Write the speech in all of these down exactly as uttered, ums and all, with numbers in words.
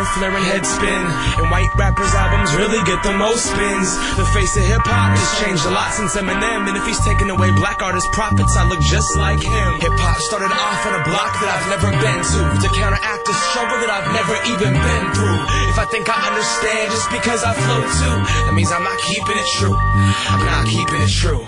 flare and head spin. And white rappers' albums really get the most spins. The face of hip-hop has changed a lot since Eminem. And if he's taking away black artists' profits, I look just like him. Hip-hop started off on a block that I've never been to, to counteract a struggle that I've never even been through. If I think I understand just because I flow too, that means I'm not keeping it true. I'm not keeping it true.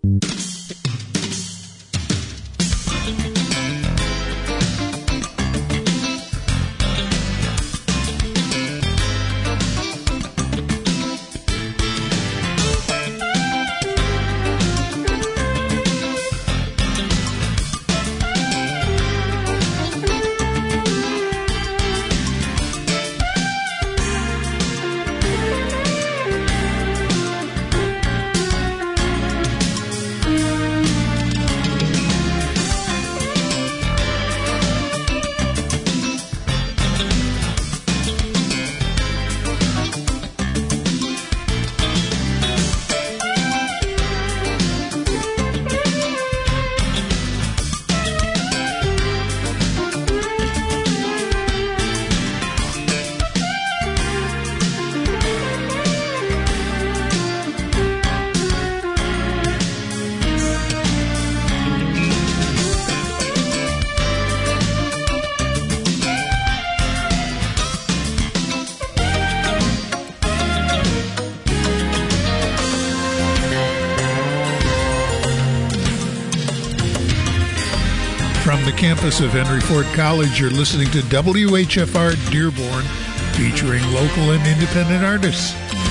From the campus of Henry Ford College, you're listening to W H F R Dearborn, featuring local and independent artists.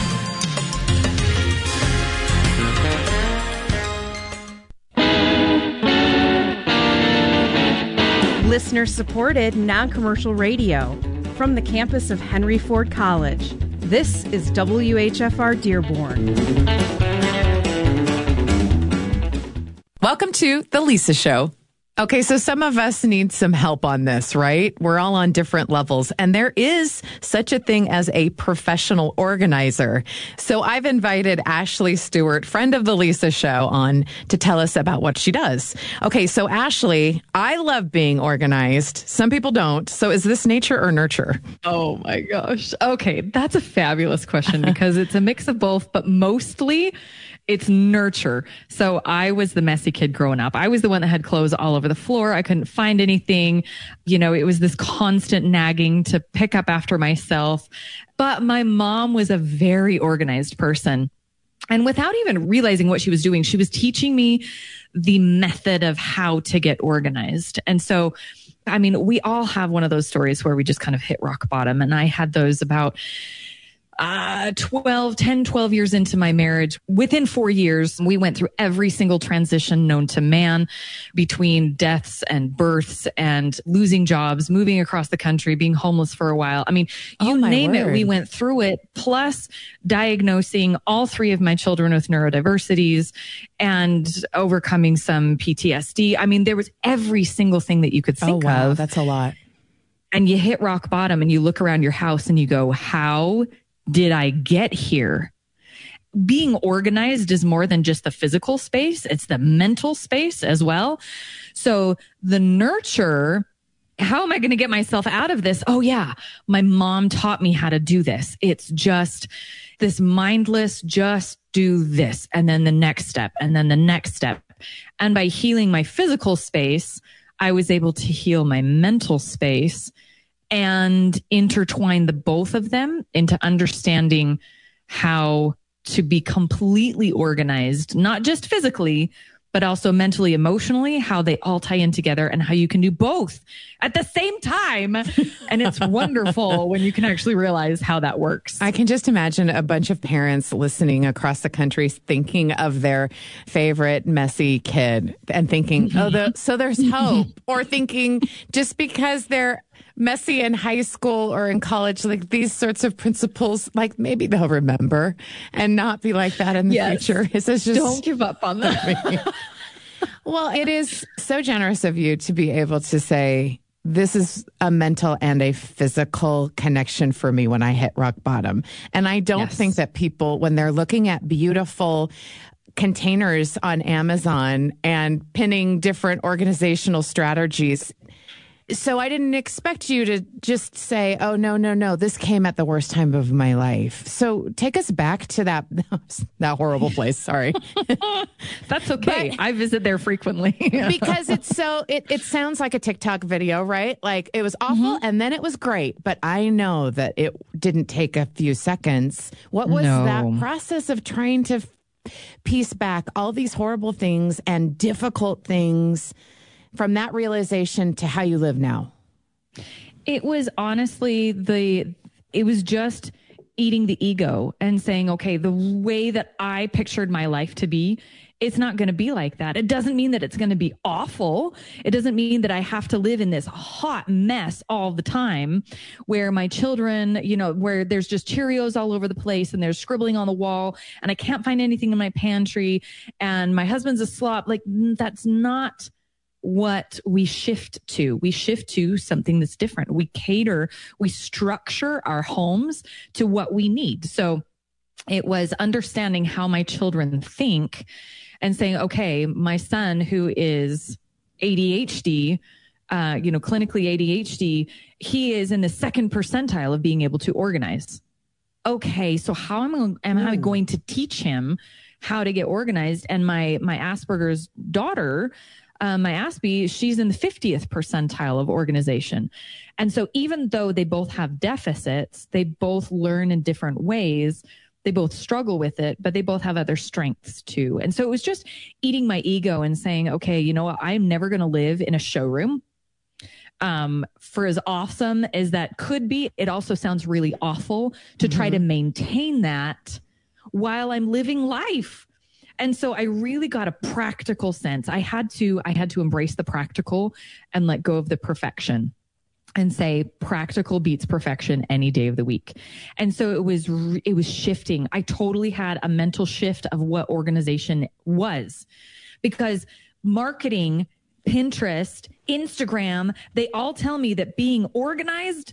Listener-supported, non-commercial radio. From the campus of Henry Ford College, this is W H F R Dearborn. Welcome to The Lisa Show. Okay, so some of us need some help on this, right? We're all on different levels, and there is such a thing as a professional organizer. So I've invited Ashley Stewart, friend of The Lisa Show, on to tell us about what she does. Okay, so Ashley, I love being organized. Some people don't. So is this nature or nurture? Oh my gosh. Okay, that's a fabulous question because it's a mix of both, but mostly it's nurture. So I was the messy kid growing up. I was the one that had clothes all over the floor. I couldn't find anything. You know, it was this constant nagging to pick up after myself. But my mom was a very organized person. And without even realizing what she was doing, she was teaching me the method of how to get organized. And so, I mean, we all have one of those stories where we just kind of hit rock bottom. And I had those about Uh, twelve, ten, twelve years into my marriage. Within four years, we went through every single transition known to man, between deaths and births and losing jobs, moving across the country, being homeless for a while. I mean, you Oh, my name it, word. we went through it, plus diagnosing all three of my children with neurodiversities and overcoming some P T S D. I mean, there was every single thing that you could Oh, think wow. of. That's a lot. And you hit rock bottom and you look around your house and you go, how did I get here? Being organized is more than just the physical space. It's the mental space as well. So the nurture, how am I going to get myself out of this? Oh yeah. My mom taught me how to do this. It's just this mindless, just do this. And then the next step and then the next step. And by healing my physical space, I was able to heal my mental space and intertwine the both of them into understanding how to be completely organized, not just physically, but also mentally, emotionally, how they all tie in together and how you can do both at the same time. And it's wonderful when you can actually realize how that works. I can just imagine a bunch of parents listening across the country thinking of their favorite messy kid and thinking, oh, the, so there's hope. Or thinking just because they're messy in high school or in college, like these sorts of principles, like maybe they'll remember and not be like that in the Yes. future. Is this just Don't give up on that. Well, it is so generous of you to be able to say, this is a mental and a physical connection for me when I hit rock bottom. And I don't Yes. think that people, when they're looking at beautiful containers on Amazon and pinning different organizational strategies, So I didn't expect you to just say, oh, no, no, no, this came at the worst time of my life. So take us back to that, that horrible place. Sorry. That's okay. But, I visit there frequently. Because it's so, it, it sounds like a TikTok video, right? Like it was awful mm-hmm. and then it was great. But I know that it didn't take a few seconds. What was no. that process of trying to piece back all these horrible things and difficult things from that realization to how you live now? It was honestly the, it was just eating the ego and saying, okay, the way that I pictured my life to be, it's not going to be like that. It doesn't mean that it's going to be awful. It doesn't mean that I have to live in this hot mess all the time where my children, you know, where there's just Cheerios all over the place and there's scribbling on the wall and I can't find anything in my pantry and my husband's a slop. Like that's not what we shift to. We shift to something that's different. We cater, we structure our homes to what we need. So it was understanding how my children think and saying, okay, my son who is A D H D, uh, you know, clinically A D H D, he is in the second percentile of being able to organize. Okay, so how am I, am I going to teach him how to get organized? And my, my Asperger's daughter, Um, my Aspie, she's in the fiftieth percentile of organization. And so even though they both have deficits, they both learn in different ways. They both struggle with it, but they both have other strengths too. And so it was just eating my ego and saying, okay, you know what? I'm never going to live in a showroom. Um, for as awesome as that could be, it also sounds really awful to mm-hmm. try to maintain that while I'm living life. And so I really got a practical sense. I had to, I had to embrace the practical and let go of the perfection and say practical beats perfection any day of the week. And so it was, it was shifting. I totally had a mental shift of what organization was because marketing, Pinterest, Instagram, they all tell me that being organized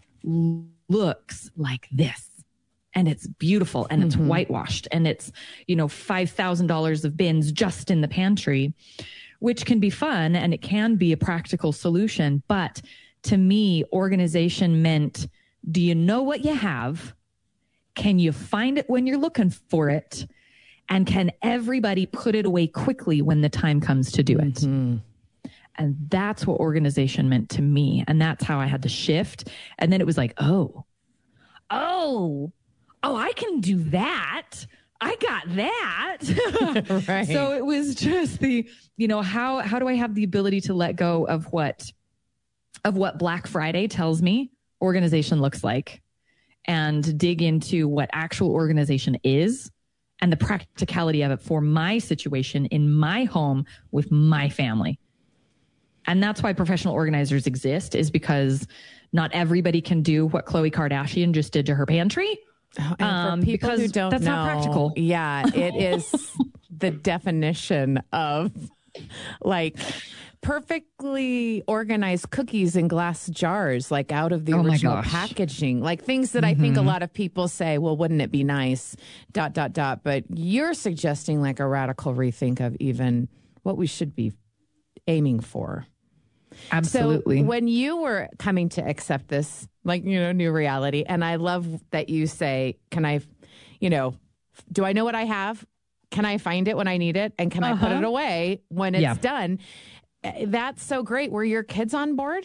looks like this. And it's beautiful and it's mm-hmm. whitewashed and it's, you know, five thousand dollars of bins just in the pantry, which can be fun and it can be a practical solution. But to me, organization meant, do you know what you have? Can you find it when you're looking for it? And can everybody put it away quickly when the time comes to do it? Mm-hmm. And that's what organization meant to me. And that's how I had to shift. And then it was like, oh, oh, oh, I can do that. I got that. Right. So it was just the, you know, how, how do I have the ability to let go of what, of what Black Friday tells me organization looks like and dig into what actual organization is and the practicality of it for my situation in my home with my family. And that's why professional organizers exist, is because not everybody can do what Khloe Kardashian just did to her pantry. And for um, people who don't that's know, not practical. Yeah, it is the definition of like perfectly organized cookies in glass jars, like out of the oh original packaging, like things that mm-hmm. I think a lot of people say, well, wouldn't it be nice, dot, dot, dot. But you're suggesting like a radical rethink of even what we should be aiming for. Absolutely. So when you were coming to accept this, like, you know, new reality, and I love that you say, can I, you know, do I know what I have? Can I find it when I need it? And can uh-huh. I put it away when it's yeah. done? That's so great. Were your kids on board?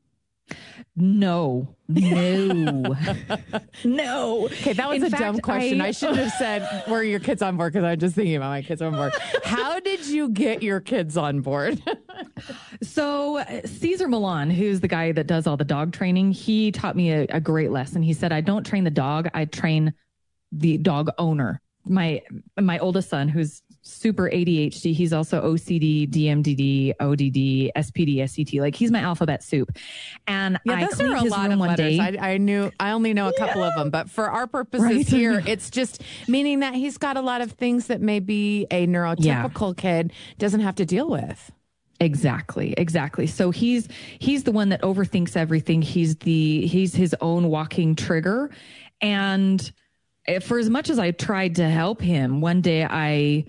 No, no, no. Okay, that was In a fact, dumb question. I, I shouldn't have said, were your kids on board? Because I'm just thinking about my kids on board. How did you get your kids on board? So Cesar Milan, who's the guy that does all the dog training, he taught me a, a great lesson. He said, I don't train the dog, I train the dog owner. My my oldest son, who's super A D H D, he's also O C D, D M D D, O D D, S P D, S E T. Like, he's my alphabet soup. And yeah, I those are a lot of letters. I, I knew, I only know a yeah. couple of them, but for our purposes right? here, it's just meaning that he's got a lot of things that maybe a neurotypical yeah. kid doesn't have to deal with. Exactly. Exactly. So he's, he's the one that overthinks everything. He's the, he's his own walking trigger. And for as much as I tried to help him, one day I,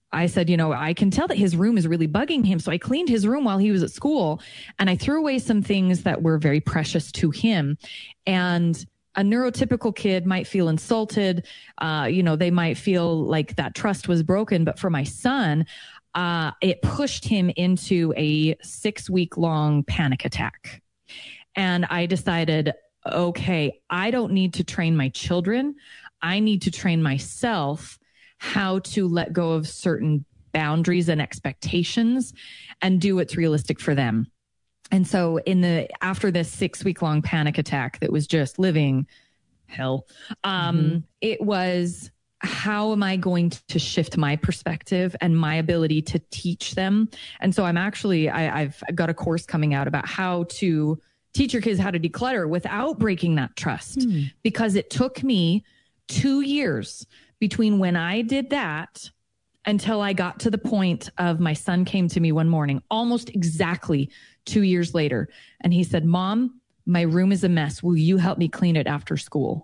I said, you know, I can tell that his room is really bugging him. So I cleaned his room while he was at school, and I threw away some things that were very precious to him. And a neurotypical kid might feel insulted. Uh, you know, they might feel like that trust was broken. But for my son, uh, it pushed him into a six week long panic attack. And I decided, okay, I don't need to train my children. I need to train myself how to let go of certain boundaries and expectations and do what's realistic for them. And so in the, after this six week long panic attack that was just living hell, um, mm-hmm. it was, how am I going to shift my perspective and my ability to teach them? And so I'm actually, I, I've got a course coming out about how to teach your kids how to declutter without breaking that trust, mm. because it took me two years between when I did that until I got to the point of my son came to me one morning, almost exactly two years later. And he said, Mom, my room is a mess. Will you help me clean it after school?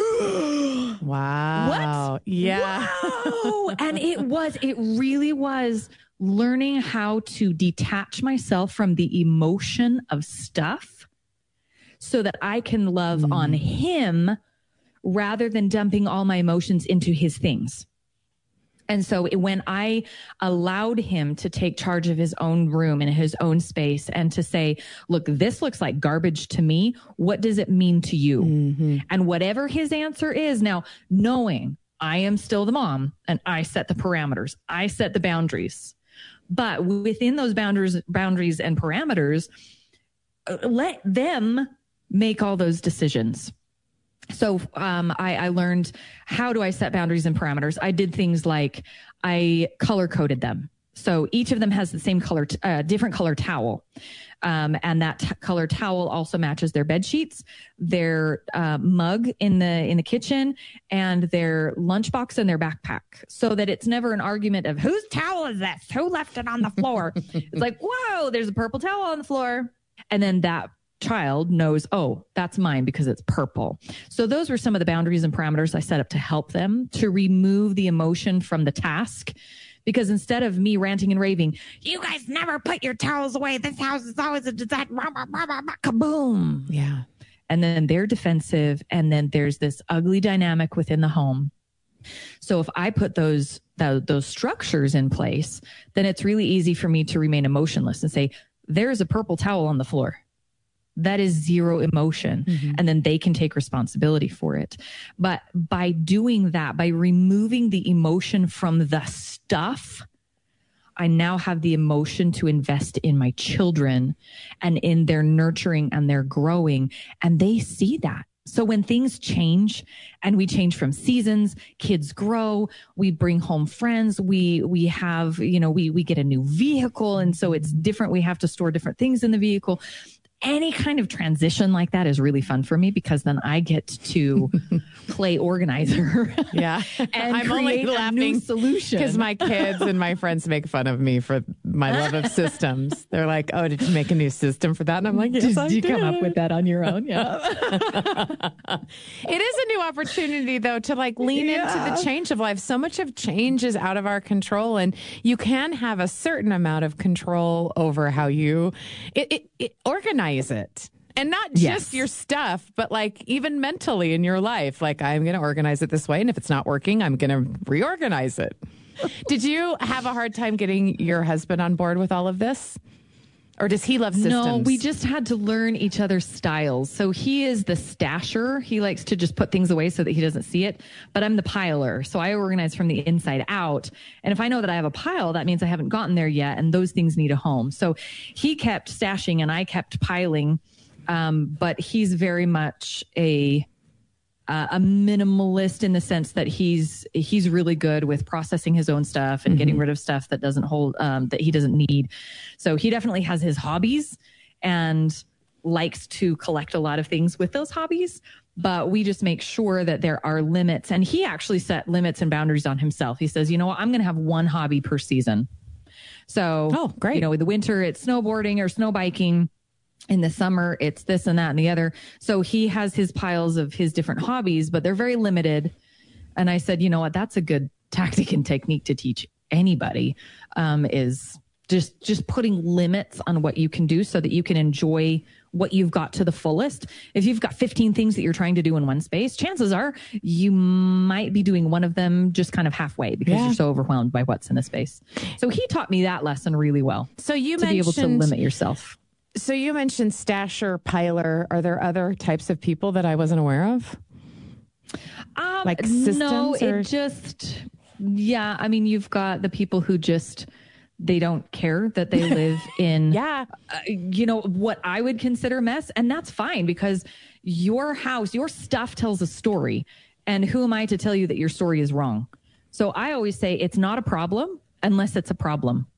Wow. What? Yeah. Wow. And it was, it really was learning how to detach myself from the emotion of stuff so that I can love mm. on him rather than dumping all my emotions into his things. And so when I allowed him to take charge of his own room and his own space and to say, look, this looks like garbage to me. What does it mean to you? Mm-hmm. And whatever his answer is, now knowing I am still the mom and I set the parameters, I set the boundaries, but within those boundaries, boundaries and parameters, let them make all those decisions. So um, I, I learned, how do I set boundaries and parameters? I did things like I color coded them. So each of them has the same color, t- uh, different color towel. Um, and that t- color towel also matches their bed sheets, their uh, mug in the in the kitchen, and their lunchbox and their backpack, so that it's never an argument of whose towel is this? Who left it on the floor? It's like, whoa, there's a purple towel on the floor. And then that child knows, oh, that's mine because it's purple. So those were some of the boundaries and parameters I set up to help them to remove the emotion from the task. Because instead of me ranting and raving, you guys never put your towels away. This house is always a disaster. Kaboom. Yeah. And then they're defensive. And then there's this ugly dynamic within the home. So if I put those, those, those structures in place, then it's really easy for me to remain emotionless and say, there's a purple towel on the floor. That is zero emotion. Mm-hmm. And then they can take responsibility for it. But by doing that, by removing the emotion from the stuff, I now have the emotion to invest in my children and in their nurturing and their growing. And they see that. So when things change and we change from seasons, kids grow, we bring home friends, we, we have, you know, we, we get a new vehicle. And so it's different. We have to store different things in the vehicle. Any kind of transition like that is really fun for me because then I get to play organizer. Yeah. And I'm create only a new laughing solution. because my kids and my friends make fun of me for my love of systems. They're like, oh, did you make a new system for that? And I'm like, yes, did I you did. come up with that on your own? Yeah. It is a new opportunity though to like lean Yeah. into the change of life. So much of change is out of our control, and you can have a certain amount of control over how you it, it, it organize it. And not just Yes. your stuff, but like even mentally in your life. Like, I'm going to organize it this way. And if it's not working, I'm going to reorganize it. Did you have a hard time getting your husband on board with all of this? Or does he love systems? No, we just had to learn each other's styles. So he is the stasher. He likes to just put things away so that he doesn't see it. But I'm the piler. So I organize from the inside out. And if I know that I have a pile, that means I haven't gotten there yet. And those things need a home. So he kept stashing and I kept piling. Um, but he's very much a, uh, a minimalist in the sense that he's, he's really good with processing his own stuff and mm-hmm. getting rid of stuff that doesn't hold, um, that he doesn't need. So he definitely has his hobbies and likes to collect a lot of things with those hobbies, but we just make sure that there are limits. And he actually set limits and boundaries on himself. He says, you know what, I'm going to have one hobby per season. So, oh, great. You know, with the winter, it's snowboarding or snow biking. In the summer, it's this and that and the other. So he has his piles of his different hobbies, but they're very limited. And I said, you know what, that's a good tactic and technique to teach anybody, um, is just, just putting limits on what you can do so that you can enjoy what you've got to the fullest. If you've got fifteen things that you're trying to do in one space, chances are you might be doing one of them just kind of halfway because yeah. you're so overwhelmed by what's in the space. So he taught me that lesson really well. So you to be able to limit yourself. So you mentioned stasher, piler. Are there other types of people that I wasn't aware of? Um, like systems? No, or? it just, yeah. I mean, you've got the people who just, they don't care that they live in, yeah, uh, you know, what I would consider mess. And that's fine because your house, your stuff tells a story. And who am I to tell you that your story is wrong? So I always say it's not a problem unless it's a problem.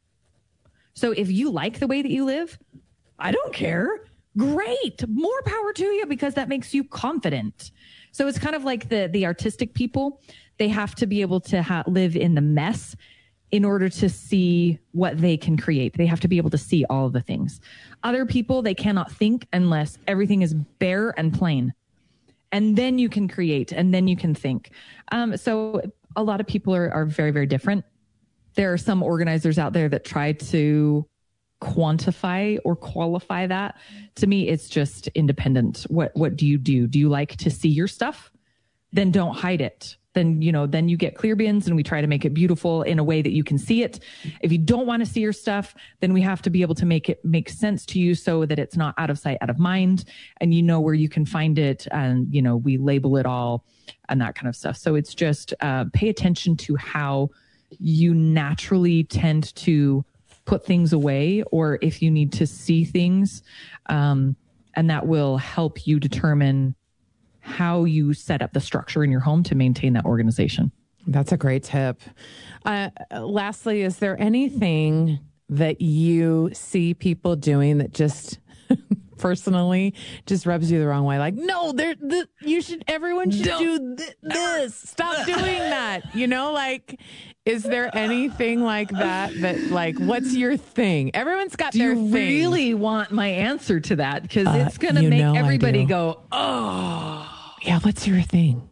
So if you like the way that you live, I don't care. Great. More power to you because that makes you confident. So it's kind of like the, the artistic people. They have to be able to ha- live in the mess in order to see what they can create. They have to be able to see all of the things. Other people, they cannot think unless everything is bare and plain. And then you can create and then you can think. Um, so a lot of people are, are very, very different. There are some organizers out there that try to quantify or qualify that. To me, it's just independent. What, what do you do? Do you like to see your stuff? Then don't hide it. Then, you know, then you get clear bins and we try to make it beautiful in a way that you can see it. If you don't want to see your stuff, then we have to be able to make it make sense to you so that it's not out of sight, out of mind, and you know where you can find it. And, you know, we label it all and that kind of stuff. So it's just uh, pay attention to how you naturally tend to put things away, or if you need to see things, um, and that will help you determine how you set up the structure in your home to maintain that organization. That's a great tip. Uh, lastly, is there anything that you see people doing that just personally just rubs you the wrong way? Like, no, there, th- you should, everyone should Don't. do th- this. Stop doing that. You know, like, is there anything like that that, like, what's your thing? Everyone's got do their you thing. Really want my answer to that? Because uh, it's going to make everybody go, oh. Yeah, what's your thing?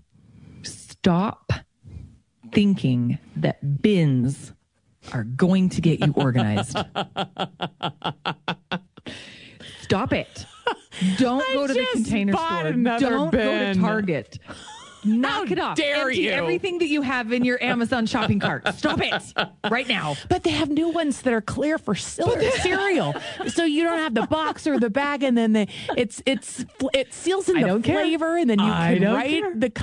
Stop thinking that bins are going to get you organized. Stop it. Don't I go to the container store. Don't bin. go to Target. Knock How it off. Dare Empty you. everything that you have in your Amazon shopping cart. Stop it right now. But they have new ones that are clear for cereal, so you don't have the box or the bag, and then the, it's it's it seals in I the don't flavor, care. and then you I can write care. the.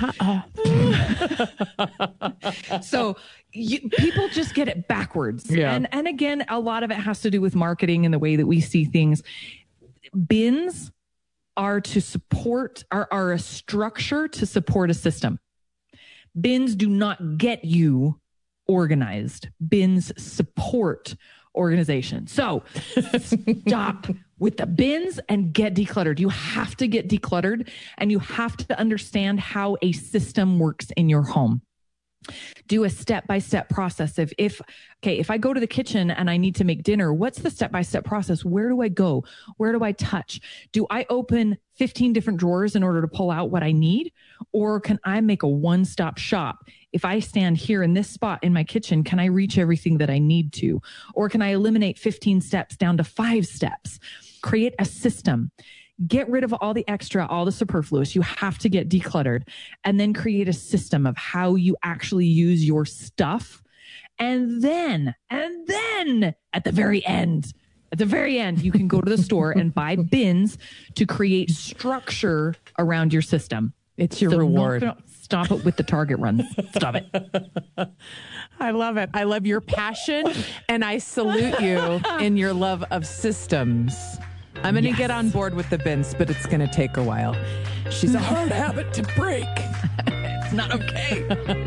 Con- oh. So you, people just get it backwards, yeah. and and again, a lot of it has to do with marketing and the way that we see things. Bins are to support, are, are a structure to support a system. Bins do not get you organized. Bins support organization. So stop with the bins and get decluttered. You have to get decluttered and you have to understand how a system works in your home. Do a step-by-step process of if, okay, if I go to the kitchen and I need to make dinner, what's the step-by-step process? Where do I go? Where do I touch? Do I open fifteen different drawers in order to pull out what I need? Or can I make a one-stop shop? If I stand here in this spot in my kitchen, can I reach everything that I need to? Or can I eliminate fifteen steps down to five steps? Create a system. Get rid of all the extra, all the superfluous. You have to get decluttered and then create a system of how you actually use your stuff. And then, and then at the very end, at the very end, you can go to the store and buy bins to create structure around your system. It's your so reward. Not, stop it with the Target runs. Stop it. I love it. I love your passion and I salute you in your love of systems. I'm going to yes. get on board with the bins, but it's going to take a while. She's a hard habit to break. It's not okay.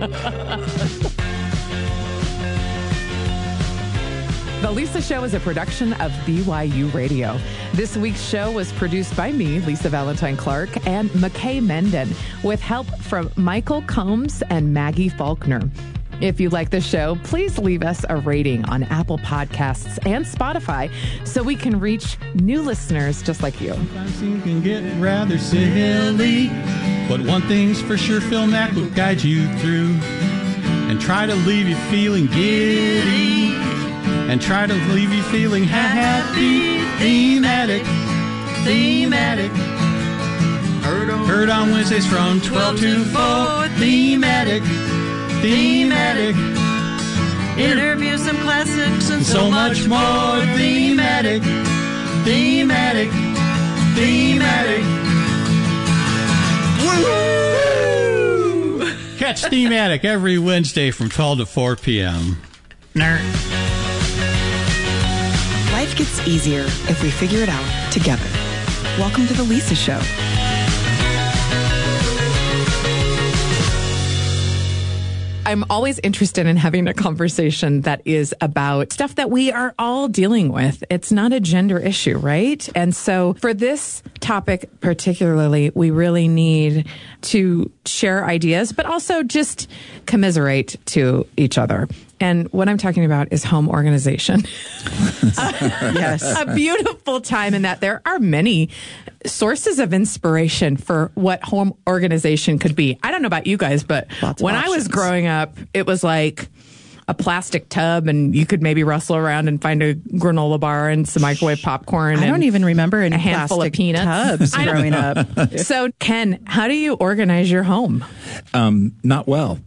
The Lisa Show is a production of B Y U Radio. This week's show was produced by me, Lisa Valentine Clark, and McKay Menden, with help from Michael Combs and Maggie Faulkner. If you like the show, please leave us a rating on Apple Podcasts and Spotify so we can reach new listeners just like you. Sometimes things can get rather silly, but one thing's for sure, Phil Mack will guide you through. and try to leave you feeling giddy, and try to leave you feeling happy. Thematic, thematic. Heard on Wednesdays from twelve to four. Thematic, thematic. Interview some classics and So much more. Thematic, thematic, thematic. Woo! Catch Thematic every Wednesday from twelve to four p.m. Nerd. Life gets easier if we figure it out together. Welcome to The Lisa Show. I'm always interested in having a conversation that is about stuff that we are all dealing with. It's not a gender issue, right? And so for this topic particularly, we really need to share ideas, but also just commiserate to each other. And what I'm talking about is home organization. Yes. A beautiful time in that there are many sources of inspiration for what home organization could be. I don't know about you guys, but Lots of when options. I was growing up, it was like a plastic tub and you could maybe rustle around and find a granola bar and some microwave popcorn. I and don't even remember any a handful plastic of peanuts. tubs I don't- growing up. So, Ken, how do you organize your home? Um, not well.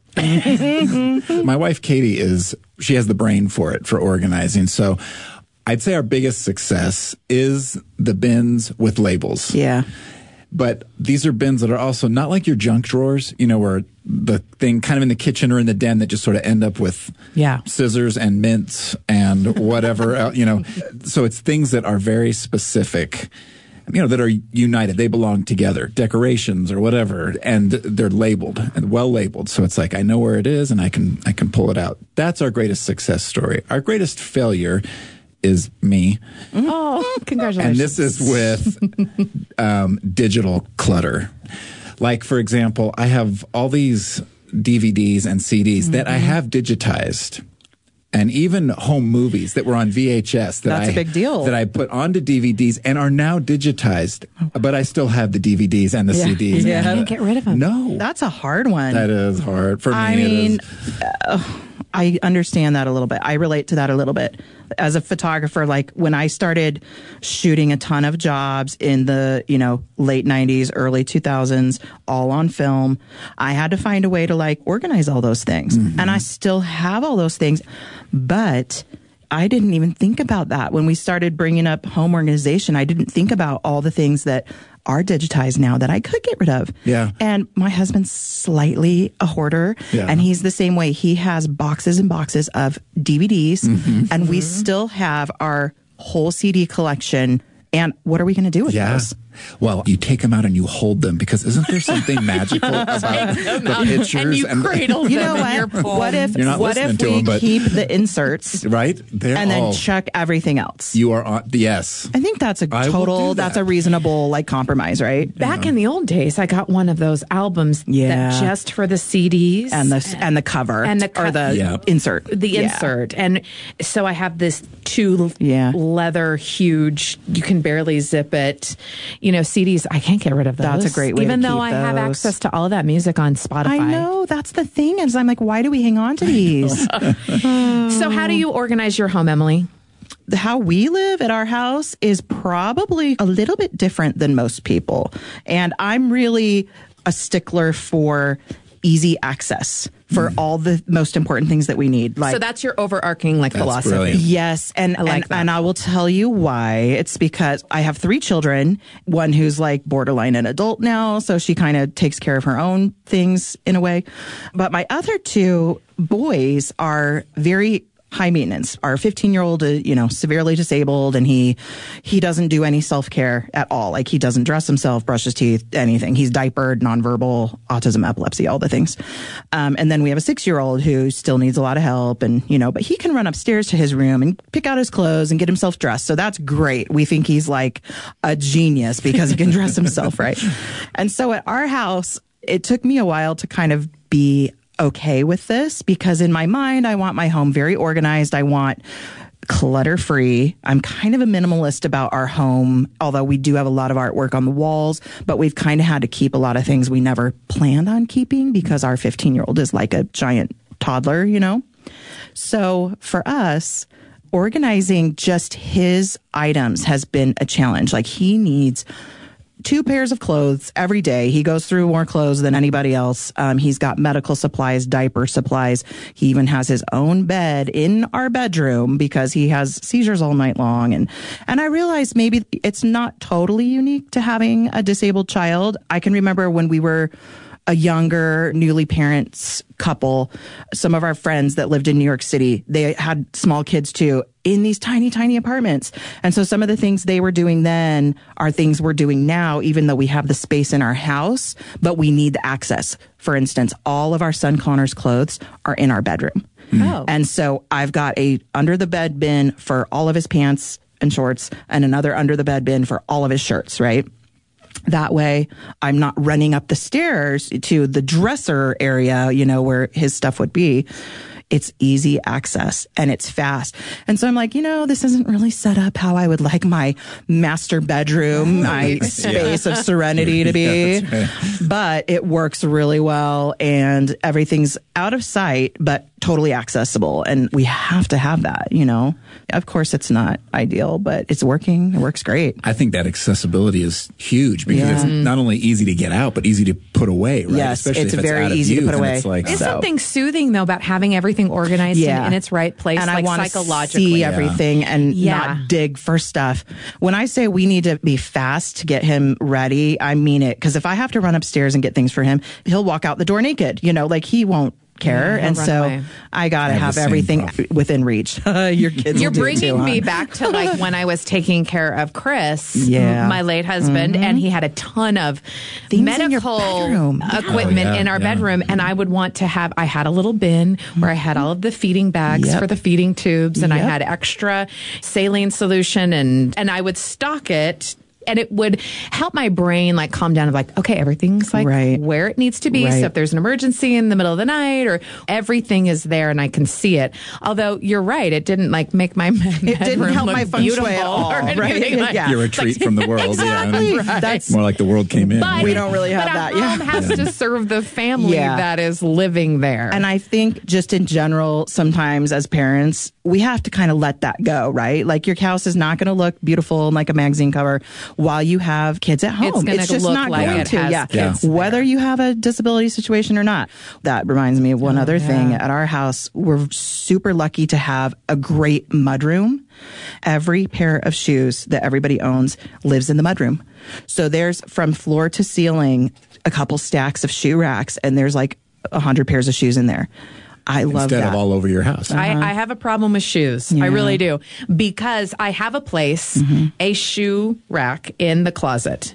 My wife, Katie, is, she has the brain for it, for organizing. So I'd say our biggest success is the bins with labels. Yeah. But these are bins that are also not like your junk drawers, you know, where the thing kind of in the kitchen or in the den that just sort of end up with Yeah. scissors and mints and whatever, el- you know. So it's things that are very specific, you know, that are united. They belong together, decorations or whatever, and they're labeled and well labeled. So it's like, I know where it is and I can, I can pull it out. That's our greatest success story. Our greatest failure is me. Oh, congratulations. And this is with um, digital clutter. Like, for example, I have all these D V Ds and C Ds mm-hmm. that I have digitized. And even home movies that were on V H S that That's I a big deal. that I put onto D V Ds and are now digitized, but I still have the D V Ds and the Yeah. C Ds. Yeah. You can't get rid of them. No, That's a hard one. that is hard for me. I it mean, is. uh, I understand that a little bit. I relate to that a little bit. As a photographer, like when I started shooting a ton of jobs in the, you know, late nineties, early two thousands, all on film, I had to find a way to like organize all those things. Mm-hmm. And I still have all those things, but I didn't even think about that. When we started bringing up home organization, I didn't think about all the things that are digitized now that I could get rid of. Yeah. And my husband's slightly a hoarder, Yeah. and he's the same way. He has boxes and boxes of D V Ds, Mm-hmm. and we still have our whole C D collection. And what are we going to do with Yeah. those? Well, you take them out and you hold them because isn't there something magical about the pictures? And you cradle You them know in your what? palm. What if You're not what listening if to we him, but- keep the inserts Right? They're and then all, chuck everything else? you are on, yes. I think that's a I will total. do That's that. a reasonable like compromise, right? Back in the old days, I got one of those albums Yeah. that just for the C Ds. And the and the cover And the co- or the Yeah. insert, the Yeah. insert. And so I have this two Yeah. leather huge, you can barely zip it, you know, C Ds. I can't get rid of those. That's a great way to Even though keep I have those. access to all of that music on Spotify. I know that's the thing. Is I'm like, why do we hang on to these? So how do you organize your home, Emily? How we live at our house is probably a little bit different than most people. And I'm really a stickler for easy access for all the most important things that we need. Like, So that's your overarching like That's philosophy. brilliant. yes, and I like and, that. and I will tell you why. It's because I have three children, one who's like borderline an adult now, so she kind of takes care of her own things in a way. But my other two boys are very high maintenance. Our fifteen-year-old, uh, you know, severely disabled, and he he doesn't do any self-care at all. Like, he doesn't dress himself, brush his teeth, anything. He's diapered, nonverbal, autism, epilepsy, all the things. Um, and then we have a six-year-old who still needs a lot of help, and, you know, but he can run upstairs to his room and pick out his clothes and get himself dressed. So that's great. We think he's like a genius because he can dress himself, right? And so at our house, it took me a while to kind of be okay with this, because in my mind, I want my home very organized. I want clutter free. I'm kind of a minimalist about our home, although we do have a lot of artwork on the walls, but we've kind of had to keep a lot of things we never planned on keeping because our fifteen year old is like a giant toddler, you know? So for us, organizing just his items has been a challenge. Like he needs two pairs of clothes every day. He goes through more clothes than anybody else. Um, he's got medical supplies, diaper supplies. He even has his own bed in our bedroom because he has seizures all night long. And, and I realized maybe it's not totally unique to having a disabled child. I can remember when we were a younger, newly parents couple, some of our friends that lived in New York City, they had small kids too in these tiny, tiny apartments. And so some of the things they were doing then are things we're doing now, even though we have the space in our house, but we need the access. For instance, all of our son Connor's clothes are in our bedroom. Oh. And so I've got a under the bed bin for all of his pants and shorts and another under the bed bin for all of his shirts, right? That way, I'm not running up the stairs to the dresser area, you know, where his stuff would be. It's easy access and it's fast. And so I'm like, you know, this isn't really set up how I would like my master bedroom, my space of serenity to be. Yeah, that's right. But it works really well and everything's out of sight, but totally accessible. And we have to have that, you know. Of course, it's not ideal, but it's working. It works great. I think that accessibility is huge because Yeah. it's not only easy to get out, but easy to put away, right? Yes, Especially it's if it's very out of easy to view, put then away. It's like, There's So- something soothing, though, about having everything organized Yeah. and in its right place, and like I want psychologically. to see everything and Yeah. not dig for stuff. When I say we need to be fast to get him ready, I mean it. Because if I have to run upstairs and get things for him, he'll walk out the door naked. You know, like he won't care. Yeah, he'll and run so away. I got to I have have the same everything problem. within reach. Your kids You're will do it bringing too, me huh? back to like when I was taking care of Chris, Yeah. my late husband, and he had a ton of Things in your medical bedroom. equipment Oh, yeah, in our yeah. bedroom. And I would want to have, I had a little bin where I had all of the feeding bags Yep. for the feeding tubes, and I Yep. had extra saline solution, and, and I would stock it. And it would help my brain like calm down of like, okay, everything's like Right. where it needs to be. Right. So if there's an emergency in the middle of the night or everything is there and I can see it. Although you're right, it didn't like make my It didn't help my feng shui at all, right? Like, Yeah. Your retreat from the world. Exactly. Yeah. That's More like the world came in. But, We don't really have but that, a yeah. home has to serve the family Yeah. that is living there. And I think just in general, sometimes as parents, we have to kind of let that go, right? Like your house is not going to look beautiful in like a magazine cover while you have kids at home. It's gonna just look not like going it to. has Yeah. kids Whether you have a disability situation or not. That reminds me of one Oh, other yeah. thing. At our house, we're super lucky to have a great mudroom. Every pair of shoes that everybody owns lives in the mudroom. So there's from floor to ceiling a couple stacks of shoe racks, and there's like a hundred pairs of shoes in there. I love Instead that. of all over your house. I, I have a problem with shoes. I really do. Because I have a place, Mm-hmm. a shoe rack in the closet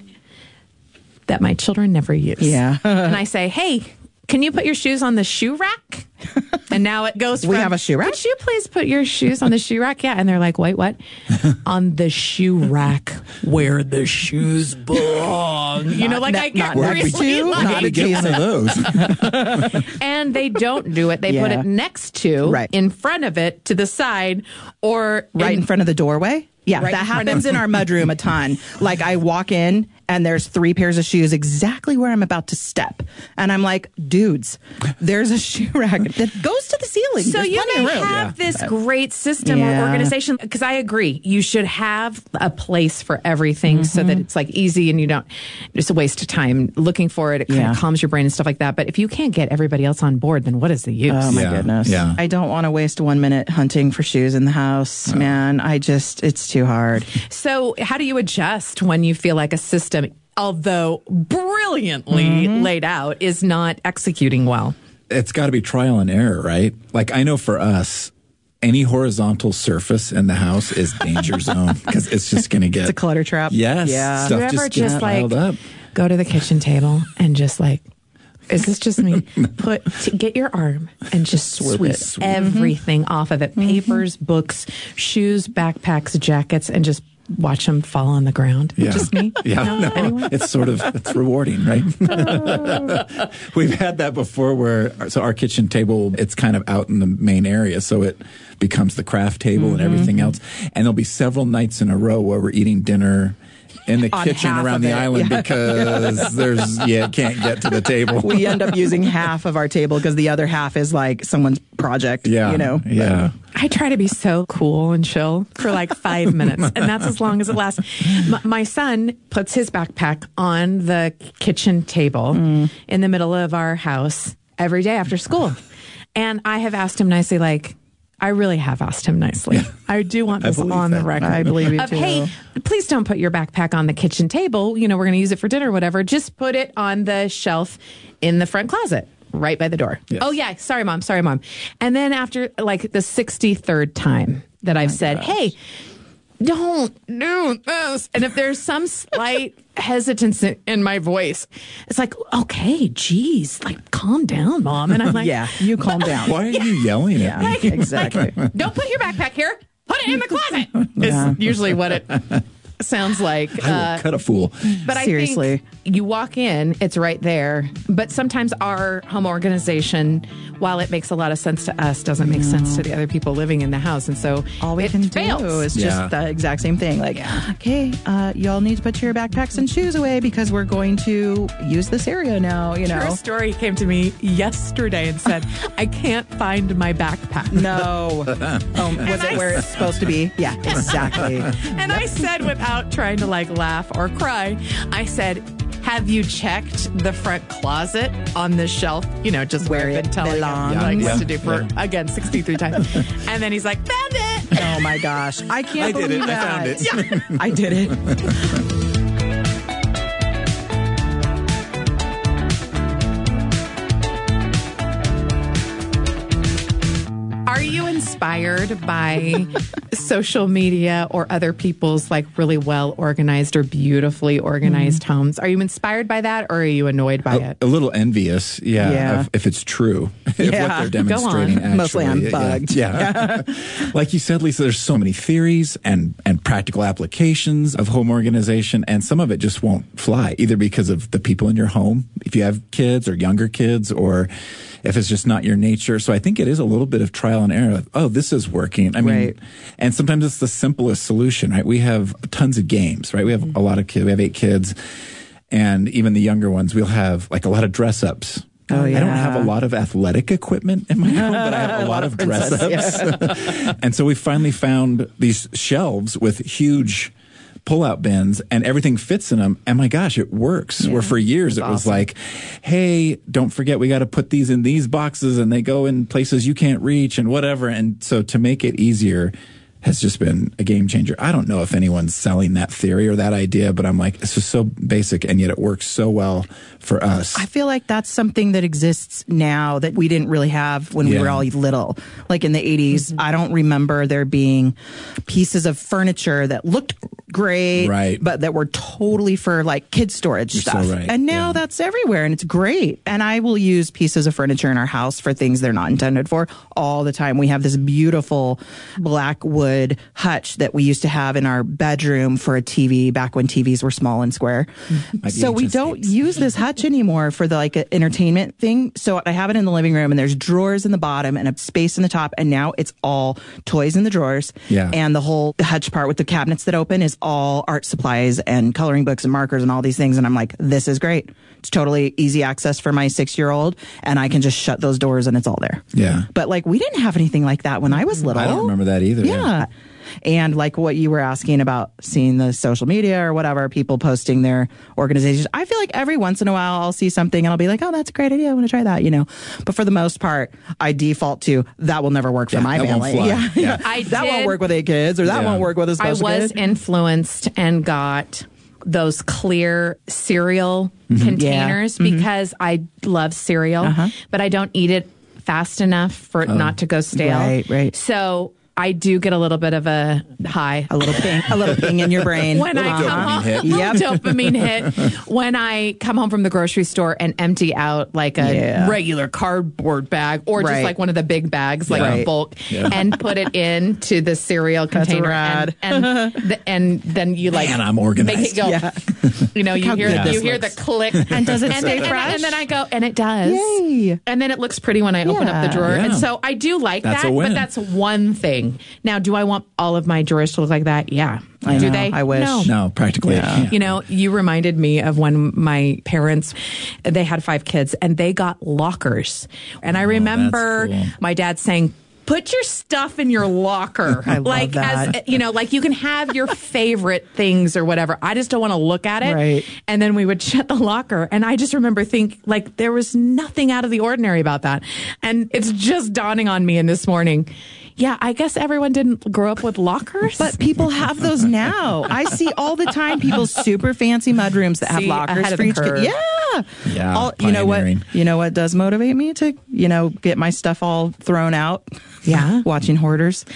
that my children never use. Yeah. And I say, hey, can you put your shoes on the shoe rack? And now it goes from, We have a shoe rack? Could you please put your shoes on the shoe rack? Yeah. And they're like, wait, what? On the shoe rack where the shoes belong. You know, like ne- I get not next really to, like, not How to get one of those? and they don't do it. They put Yeah. it next to, Right. in front of it, to the side, or right in front of the doorway. Yeah, Right that in front happens of- in our mudroom a ton. Like I walk in and there's three pairs of shoes exactly where I'm about to step. And I'm like, dudes, there's a shoe rack that goes to the ceiling. So There's you plenty may of room. have this great system or Yeah. organization, because I agree, you should have a place for everything so Mm-hmm. that it's like easy and you don't, it's a waste of time looking for it. It kind Yeah. of calms your brain and stuff like that. But if you can't get everybody else on board, then what is the use? Oh my Yeah, goodness. yeah. I don't want to waste one minute hunting for shoes in the house, man. I just, it's too hard. So how do you adjust when you feel like a system, although brilliantly Mm-hmm. laid out, is not executing well? It's got to be trial and error, right? Like I know for us, any horizontal surface in the house is danger zone because it's just going to get It's a clutter trap. Yes, Yeah. stuff Do you ever just gets just like piled up. go to the kitchen table and just like, is this just me? Put t- get your arm and just sweep Sweep, it, sweep. everything off of it: papers, books, shoes, backpacks, jackets, and just watch them fall on the ground. Yeah. Just me. Yeah, No? no, Anyone? it's sort of it's rewarding, right? We've had that before, where so our kitchen table, it's kind of out in the main area, so it becomes the craft table and everything else. And there'll be several nights in a row where we're eating dinner in the On kitchen half around of the it. island Yeah. because there's yeah can't get to the table. We end up using half of our table because the other half is like someone's project. Yeah, you know. yeah. I try to be so cool and chill for like five minutes, and that's as long as it lasts. My, my son puts his backpack on the kitchen table Mm. in the middle of our house every day after school. And I have asked him nicely, like, I really have asked him nicely. I do want I this believe on that. the record. I believe you of, too. Hey, please don't put your backpack on the kitchen table. You know, we're going to use it for dinner or whatever. Just put it on the shelf in the front closet. Right by the door. Yes. Oh, yeah. Sorry, Mom. Sorry, Mom. And then after like the sixty-third time that I've said, hey, don't do this. And if there's some slight hesitance in my voice, it's like, okay, geez, like calm down, Mom. And I'm like, Yeah, you calm down. Why are you yelling at me? like, Exactly. like, don't put your backpack here. Put it in the closet. Yeah. Is usually what it sounds like. I will Uh, cut a fool. But I Seriously. think you walk in, it's right there. But sometimes our home organization, while it makes a lot of sense to us, doesn't make sense to the other people living in the house. And so All we it can fails. do is just Yeah. the exact same thing. Like, okay, uh, y'all need to put your backpacks and shoes away because we're going to use this area now, you know. True story came to me yesterday and said, I can't find my backpack. No. Um, was I it where it's supposed to be? Yeah, exactly. And I said, without trying to like laugh or cry, I said, have you checked the front closet on the shelf? You know, just where, Where I've been it telling him belongs. like, Yeah. what to do for, Yeah. again, sixty-three times. And then he's like, found it. Oh my gosh. I can't I did believe it. I that. found it. Yeah, I did it. Are you inspired by social media or other people's like really well organized or beautifully organized Mm-hmm. homes? Are you inspired by that or are you annoyed by A, it? a little envious, yeah, Yeah. If, if it's true, if Yeah. what they're Go on. demonstrating actually. Mostly I'm yeah, bugged. Yeah, like you said, Lisa, there's so many theories and and practical applications of home organization, and some of it just won't fly either because of the people in your home, if you have kids or younger kids, or if it's just not your nature. So I think it is a little bit of trial and error. Of, oh, this is working. I mean, Right. and sometimes it's the simplest solution, right? We have tons of games, right? We have a lot of kids. We have eight kids. And even the younger ones, we'll have like a lot of dress ups. Oh, I don't yeah. have a lot of athletic equipment in my home, but I have a, lot, of dress princess, ups. And so we finally found these shelves with huge pull-out bins and everything fits in them. And my gosh, it works. Where for years it was awesome. like, hey, don't forget we got to put these in these boxes and they go in places you can't reach and whatever. And so to make it easier has just been a game changer. I don't know if anyone's selling that theory or that idea, but I'm like, it's just so basic and yet it works so well for us. I feel like that's something that exists now that we didn't really have when we Yeah. were all little. Like in the eighties, I don't remember there being pieces of furniture that looked great, Right. but that were totally for like kid storage You're so stuff. right. And now Yeah. that's everywhere and it's great. And I will use pieces of furniture in our house for things they're not intended for all the time. We have this beautiful black wood hutch that we used to have in our bedroom for a T V back when T Vs were small and square. Might be So we ancient don't states. use this hutch anymore for the like entertainment thing. So I have it in the living room and there's drawers in the bottom and a space in the top. And now it's all toys in the drawers. Yeah. And the whole the hutch part with the cabinets that open is all art supplies and coloring books and markers and all these things. And I'm like, this is great. It's totally easy access for my six year old. And I can just shut those doors and it's all there. Yeah. But like we didn't have anything like that when I was little. I don't remember that either. Yeah. And like what you were asking about seeing the social media or whatever, people posting their organizations. I feel like every once in a while I'll see something and I'll be like, oh, that's a great idea. I want to try that, you know. But for the most part, I default to that will never work for Yeah, my that won't family. fly. Yeah. Yeah. I that did- won't work with eight kids or that Yeah. won't work with a I special was kid. influenced and got those clear cereal containers because I love cereal, but I don't eat it fast enough for it not to go stale. Right, right. So I do get a little bit of a high. a little ping, a little ping in your brain. When I Little come dopamine home, hit. Yep. dopamine hit. When I come home from the grocery store and empty out like a Yeah. regular cardboard bag or just Right. like one of the big bags, like Yeah. a bulk, Yeah. and put it into the cereal container, rad. and and, the, and then you like Man, I'm organized. make it go. Yeah. You know, you how hear good you this hear the looks. click, And does it and stay then, fresh? And then I go, and it does. Yay. And then it looks pretty when I open up the Yeah. drawer. Yeah. And so I do like That's that, a win. but that's one thing thing. Now, do I want all of my drawers to look like that? Yeah. I do know, they? I wish. No. No, practically Yeah. I can't. You know, you reminded me of when my parents, they had five kids and they got lockers. And I remember cool. my dad saying, put your stuff in your locker. I love like that. as you know, like you can have your favorite things or whatever. I just don't want to look at it. Right. And then we would shut the locker. And I just remember think like there was nothing out of the ordinary about that. And it's just dawning on me in this morning. Yeah, I guess everyone didn't grow up with lockers. But people have those now. I see all the time people's super fancy mudrooms that have See, lockers ahead of for the each kid. curve. Yeah. Yeah, All, you know what? pioneering. You know what does motivate me to, you know, get my stuff all thrown out? Yeah. Watching Hoarders.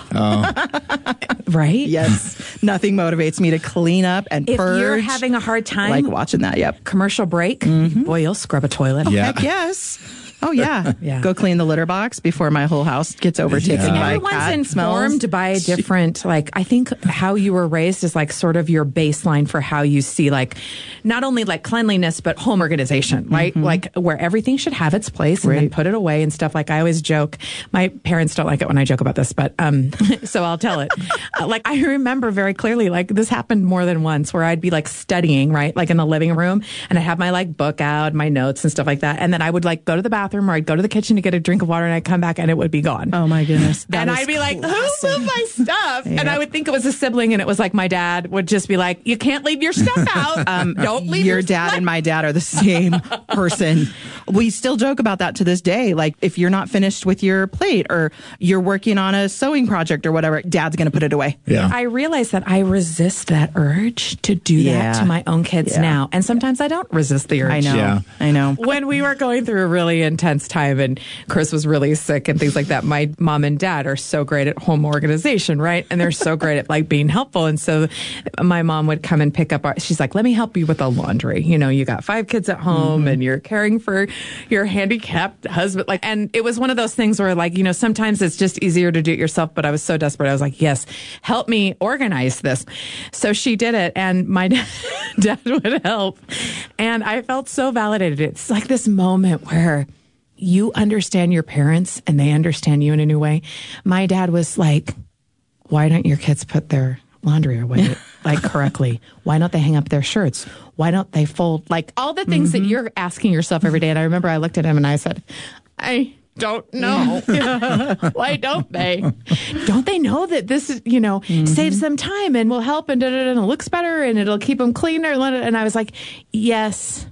right? Yes. Nothing motivates me to clean up and If purge. you're having a hard time, like watching that. Yep. commercial break, boy, you'll scrub a toilet. Yeah. Heck yes. Oh yeah. Yeah. Go clean the litter box before my whole house gets overtaken Yeah. by Everyone's cat informed smells. by a different, like, I think how you were raised is like sort of your baseline for how you see, like, not only like cleanliness, but home organization, right? Like, where everything should have its place and then Right. put it away and stuff. Like, I always joke, my parents don't like it when I joke about this, but, um, so I'll tell it. Uh, like, I remember very clearly, like, this happened more than once where I'd be like studying, right? Like in the living room and I'd have my like book out, my notes and stuff like that. And then I would like go to the bathroom or I'd go to the kitchen to get a drink of water and I'd come back and it would be gone. Oh my goodness. That and is I'd be like, who classic. moved my stuff? And Yep. I would think it was a sibling, and it was like my dad would just be like, you can't leave your stuff out. Um, don't leave your your dad stuff. and my dad are the same person. We still joke about that to this day. Like if you're not finished with your plate or you're working on a sewing project or whatever, dad's going to put it away. Yeah. I realize that I resist that urge to do Yeah. that to my own kids Yeah. now. And sometimes I don't resist the urge. I know. Yeah. I know. When we were going through a really intense time and Chris was really sick and things like that, my mom and dad are so great at home organization, right? And they're so great at like being helpful. And so my mom would come and pick up our, she's like, let me help you with the laundry. You know, you got five kids at home Mm-hmm. and you're caring for your handicapped husband. Like, and it was one of those things where like, you know, sometimes it's just easier to do it yourself, but I was so desperate. I was like, yes, help me organize this. So she did it and my dad, dad would help. And I felt so validated. It's like this moment where you understand your parents and they understand you in a new way. My dad was like, why don't your kids put their laundry away like correctly? Why don't they hang up their shirts? Why don't they fold? Like all the things that you're asking yourself every day. And I remember I looked at him and I said, I don't know. Why don't they? Don't they know that this is, you know, saves them time and will help and, da, da, da, and it looks better and it'll keep them cleaner? And I was like, yes.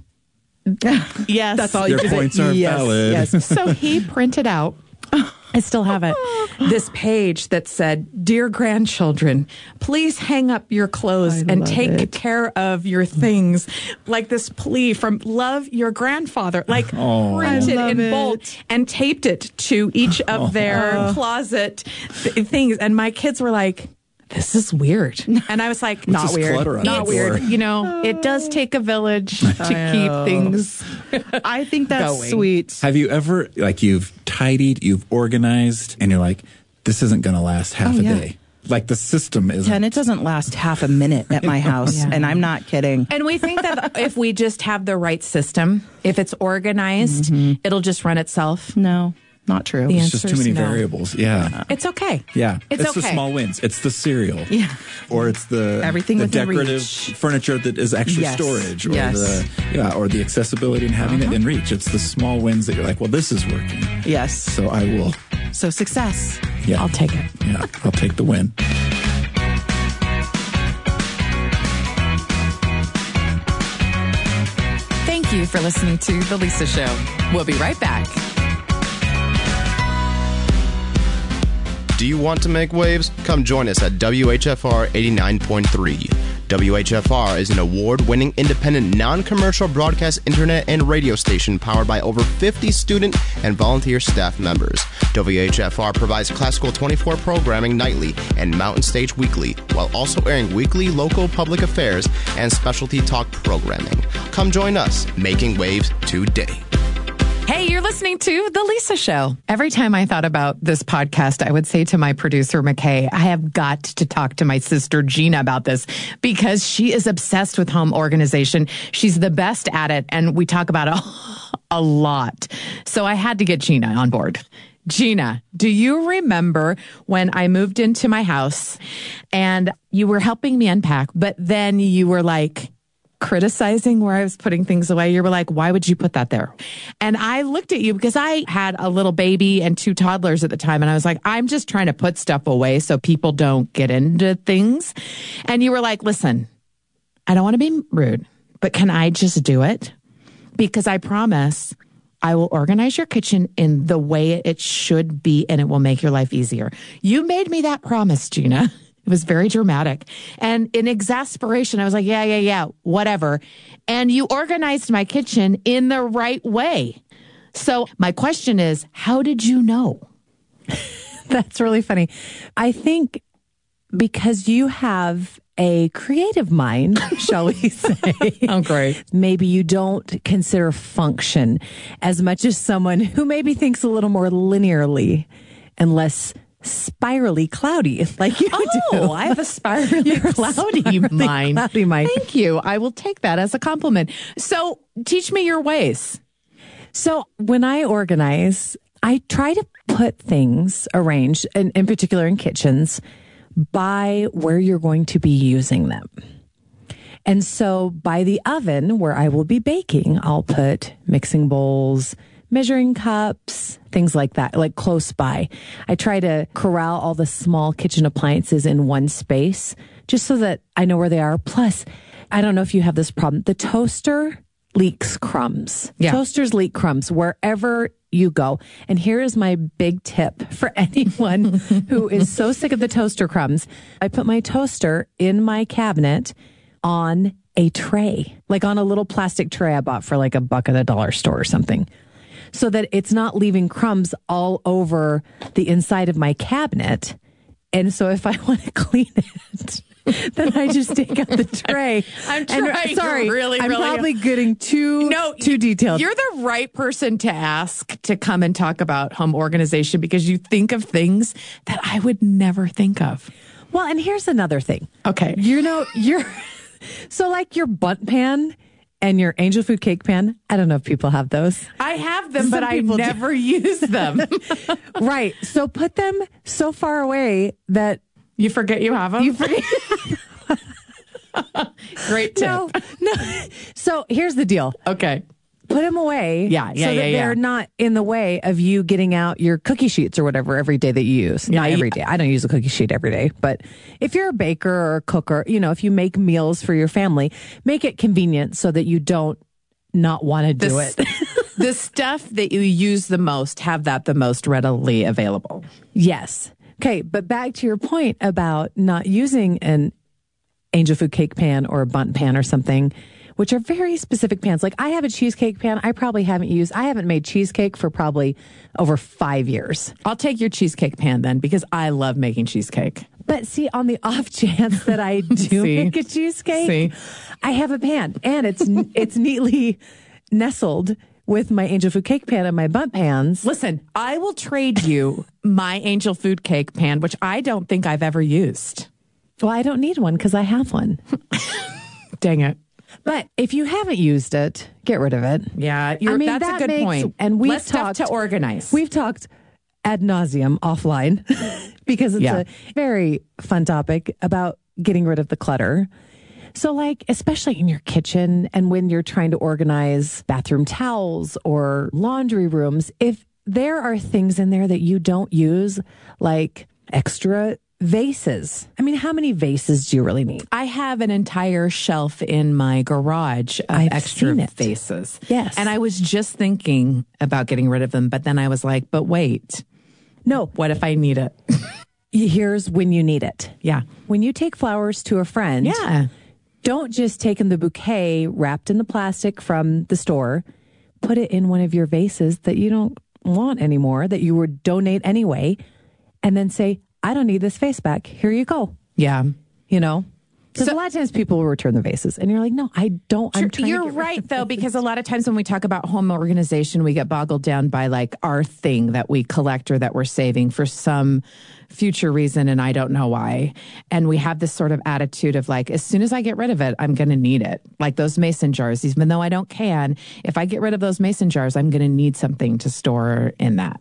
Yes. That's all Your you can say. points are Yes, valid. Yes. So he printed out, I still have it, this page that said, Dear grandchildren, please hang up your clothes I and love take it. care of your things. Like this plea from love your grandfather, like Oh. printed I love in bold it. and taped it to each of their closet th- things. And my kids were like, this is weird. And I was like, not this weird. clutter on Not the floor? weird. You know, it does take a village to I keep know. things. I think that's Going. sweet. Have you ever, like, you've tidied, you've organized, and you're like, this isn't going to last half Oh, a yeah. day? Like, the system isn't. And it doesn't last half a minute at my house. Yeah. And I'm not kidding. And we think that if we just have the right system, if it's organized, it'll just run itself. No, not true. The It's just too answer's many no. variables. Yeah. It's okay. Yeah. It's, the okay. small wins. It's the cereal. Yeah. Or it's the Everything the within decorative reach. furniture that is extra Yes. storage. Or Yes. the yeah, or the accessibility and having it in reach. It's the small wins that you're like, well, this is working. Yes. So I will So success. yeah. I'll take it. Yeah, I'll take the win. Thank you for listening to The Lisa Show. We'll be right back. Do you want to make waves? Come join us at W H F R eighty-nine point three. W H F R is an award-winning independent non-commercial broadcast internet and radio station powered by over fifty student and volunteer staff members. W H F R provides classical twenty-four programming nightly and Mountain Stage weekly, while also airing weekly local public affairs and specialty talk programming. Come join us, making waves today. Hey, you're listening to The Lisa Show. Every time I thought about this podcast, I would say to my producer, McKay, I have got to talk to my sister, Gina, about this because she is obsessed with home organization. She's the best at it, and we talk about it a lot. So I had to get Gina on board. Gina, do you remember when I moved into my house and you were helping me unpack, but then you were like criticizing where I was putting things away? You were like, why would you put that there? And I looked at you because I had a little baby and two toddlers at the time. And I was like, I'm just trying to put stuff away so people don't get into things. And you were like, listen, I don't want to be rude, but can I just do it? Because I promise I will organize your kitchen in the way it should be, and it will make your life easier. You made me that promise, Gina. It was very dramatic. And in exasperation, I was like, yeah, yeah, yeah, whatever. And you organized my kitchen in the right way. So my question is, how did you know? That's really funny. I think because you have a creative mind, shall we say. Oh, great. Maybe you don't consider function as much as someone who maybe thinks a little more linearly and less spirally cloudy like you oh, do. Oh, I have a spirally cloudy spirally mind. Cloudy mind. Thank you. I will take that as a compliment. So teach me your ways. So when I organize, I try to put things arranged, in, in particular in kitchens, by where you're going to be using them. And so by the oven where I will be baking, I'll put mixing bowls, measuring cups, things like that, like close by. I try to corral all the small kitchen appliances in one space just so that I know where they are. Plus, I don't know if you have this problem. The toaster leaks crumbs. Yeah. Toasters leak crumbs wherever you go. And here is my big tip for anyone who is so sick of the toaster crumbs. I put my toaster in my cabinet on a tray, like on a little plastic tray I bought for like a buck at a dollar store or something, so that it's not leaving crumbs all over the inside of my cabinet. And so if I want to clean it, then I just take out the tray. I'm trying. And, sorry, really, I'm really probably getting too no, too detailed. You're the right person to ask to come and talk about home organization because you think of things that I would never think of. Well, and here's another thing. Okay, you know, you're so like your bundt pan and your angel food cake pan. I don't know if people have those. I have them, Some but I never do. use them. Right. So put them so far away that you forget you have them. You forget. Great tip. No, no. So here's the deal. Okay. Put them away. Yeah, yeah, so that yeah, they're yeah. not in the way of you getting out your cookie sheets or whatever every day that you use. Yeah, not every day. I don't use a cookie sheet every day. But if you're a baker or a cooker, you know, if you make meals for your family, make it convenient so that you don't not want to do the, it. The stuff that you use the most, have that the most readily available. Yes. Okay, but back to your point about not using an angel food cake pan or a bundt pan or something, which are very specific pans. Like I have a cheesecake pan I probably haven't used. I haven't made cheesecake for probably over five years. I'll take your cheesecake pan then because I love making cheesecake. But see, on the off chance that I do make a cheesecake, see? I have a pan and it's it's neatly nestled with my angel food cake pan and my bundt pans. Listen, I will trade you my angel food cake pan, which I don't think I've ever used. Well, I don't need one because I have one. Dang it. But if you haven't used it, get rid of it. Yeah, you're, I mean, that's that a good makes, point. And we've Less talked stuff to organize. We've talked ad nauseum offline because it's yeah. a very fun topic about getting rid of the clutter. So like, especially in your kitchen and when you're trying to organize bathroom towels or laundry rooms, if there are things in there that you don't use, like extra vases. I mean, how many vases do you really need? I have an entire shelf in my garage of I've extra seen it. vases. Yes. And I was just thinking about getting rid of them, but then I was like, but wait. No. What if I need it? Here's when you need it. Yeah. When you take flowers to a friend. Yeah. Don't just take them the bouquet wrapped in the plastic from the store. Put it in one of your vases that you don't want anymore, that you would donate anyway, and then say, I don't need this vase back. Here you go. Yeah. You know? Because So- a lot of times people will return the vases, and you're like, no, I don't. I'm trying You're to get rid right, of though, this. because a lot of times when we talk about home organization, we get boggled down by like our thing that we collect or that we're saving for some future reason, and I don't know why. And we have this sort of attitude of like, as soon as I get rid of it, I'm going to need it. Like those mason jars, even though I don't can, if I get rid of those mason jars, I'm going to need something to store in that.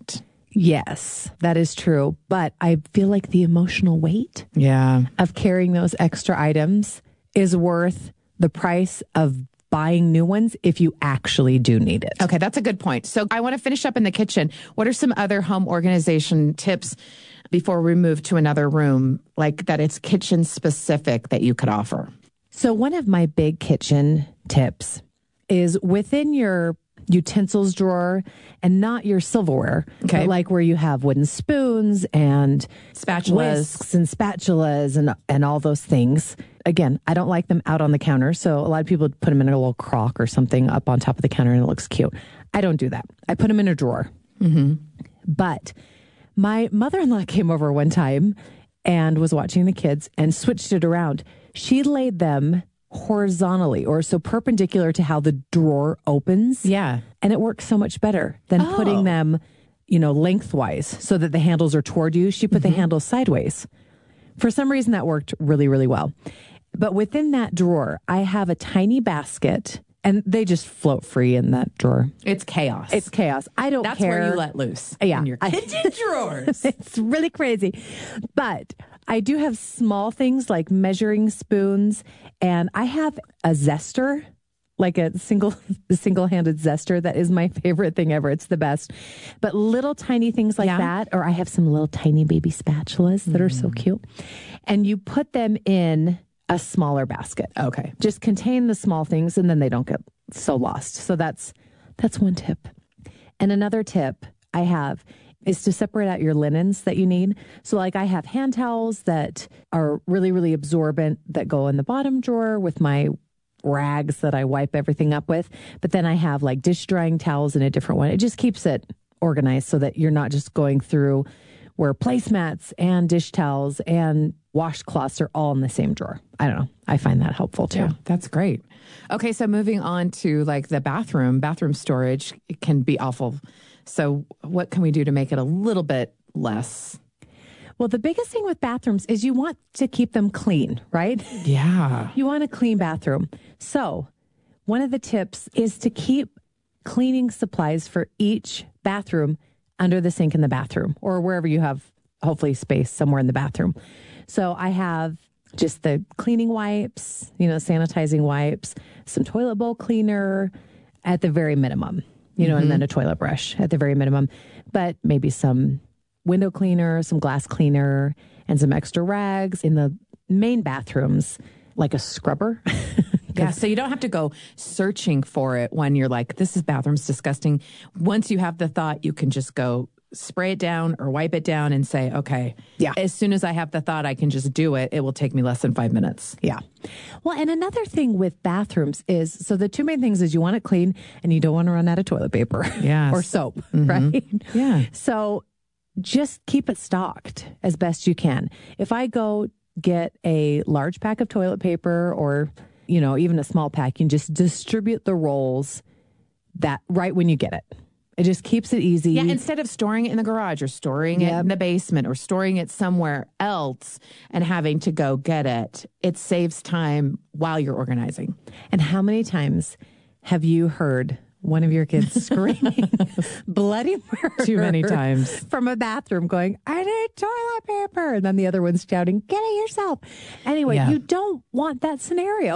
Yes, that is true. But I feel like the emotional weight Yeah. of carrying those extra items is worth the price of buying new ones if you actually do need it. Okay, that's a good point. So I want to finish up in the kitchen. What are some other home organization tips before we move to another room, like that it's kitchen specific that you could offer? So one of my big kitchen tips is within your utensils drawer and not your silverware, Okay. but like where you have wooden spoons and Spatulas. whisks and spatulas and and all those things. Again, I don't like them out on the counter, so a lot of people put them in a little crock or something up on top of the counter and it looks cute. I don't do that. I put them in a drawer. Mm-hmm. But my mother-in-law came over one time and was watching the kids and switched it around. She laid them horizontally, or so perpendicular to how the drawer opens. Yeah. And it works so much better than Oh. putting them, you know, lengthwise so that the handles are toward you. She put Mm-hmm. the handles sideways. For some reason, that worked really, really well. But within that drawer, I have a tiny basket, and they just float free in that drawer. It's chaos. It's chaos. I don't That's care. where you let loose. Yeah. In your I- kitchen drawers. It's really crazy. But I do have small things like measuring spoons, and I have a zester, like a single single-handed zester that is my favorite thing ever. It's the best. But little tiny things like Yeah. that, or I have some little tiny baby spatulas that are so cute. And you put them in a smaller basket. Okay. Just contain the small things and then they don't get so lost. So that's that's one tip. And another tip I have is to separate out your linens that you need. So like I have hand towels that are really, really absorbent that go in the bottom drawer with my rags that I wipe everything up with. But then I have like dish drying towels in a different one. It just keeps it organized so that you're not just going through where placemats and dish towels and washcloths are all in the same drawer. I don't know. I find that helpful too. Yeah, that's great. Okay, so moving on to like the bathroom, bathroom storage it can be awful. So what can we do to make it a little bit less? Well, the biggest thing with bathrooms is you want to keep them clean, right? Yeah. You want a clean bathroom. So one of the tips is to keep cleaning supplies for each bathroom under the sink in the bathroom or wherever you have hopefully space somewhere in the bathroom. So I have just the cleaning wipes, you know, sanitizing wipes, some toilet bowl cleaner at the very minimum, you know, Mm-hmm. and then a toilet brush at the very minimum, but maybe some window cleaner, some glass cleaner, and some extra rags in the main bathrooms, like a scrubber. Yeah, so you don't have to go searching for it when you're like, this is bathroom's disgusting. Once you have the thought, you can just go spray it down or wipe it down and say, okay, Yeah. as soon as I have the thought, I can just do it. It will take me less than five minutes. Yeah. Well, and another thing with bathrooms is, so the two main things is you want it clean and you don't want to run out of toilet paper Yes. or soap, right? Yeah. So just keep it stocked as best you can. If I go get a large pack of toilet paper or, you know, even a small pack, you can just distribute the rolls that right when you get it. It just keeps it easy. Yeah, instead of storing it in the garage or storing it Yep. in the basement or storing it somewhere else and having to go get it, it saves time while you're organizing. And how many times have you heard one of your kids screaming bloody murder? Too many times. From a bathroom going, I need toilet paper. And then the other one's shouting, get it yourself. Anyway, Yeah. you don't want that scenario.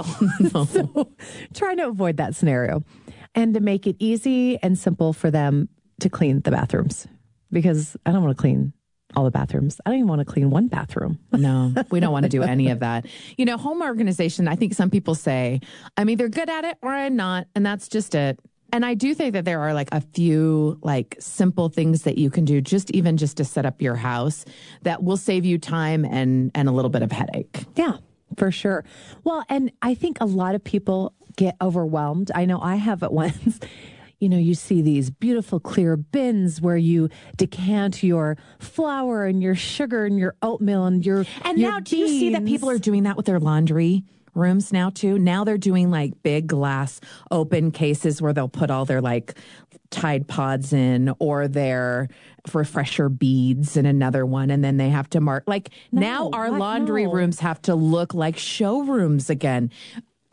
So try to avoid that scenario and to make it easy and simple for them to clean the bathrooms, because I don't want to clean all the bathrooms. I don't even want to clean one bathroom. No, we don't want to do any of that. You know, home organization, I think some people say, I'm either good at it or I'm not, and that's just it. And I do think that there are like a few like simple things that you can do, just even just to set up your house, that will save you time and and a little bit of headache. Yeah, for sure. Well, and I think a lot of people get overwhelmed. I know I have at once. You know, you see these beautiful clear bins where you decant your flour and your sugar and your oatmeal and your And your now, do you see that beans. people are doing that with their laundry rooms now too? Now they're doing like big glass open cases where they'll put all their like Tide Pods in or their refresher beads in another one, and then they have to mark. Like No, now, our what? laundry No. rooms have to look like showrooms again.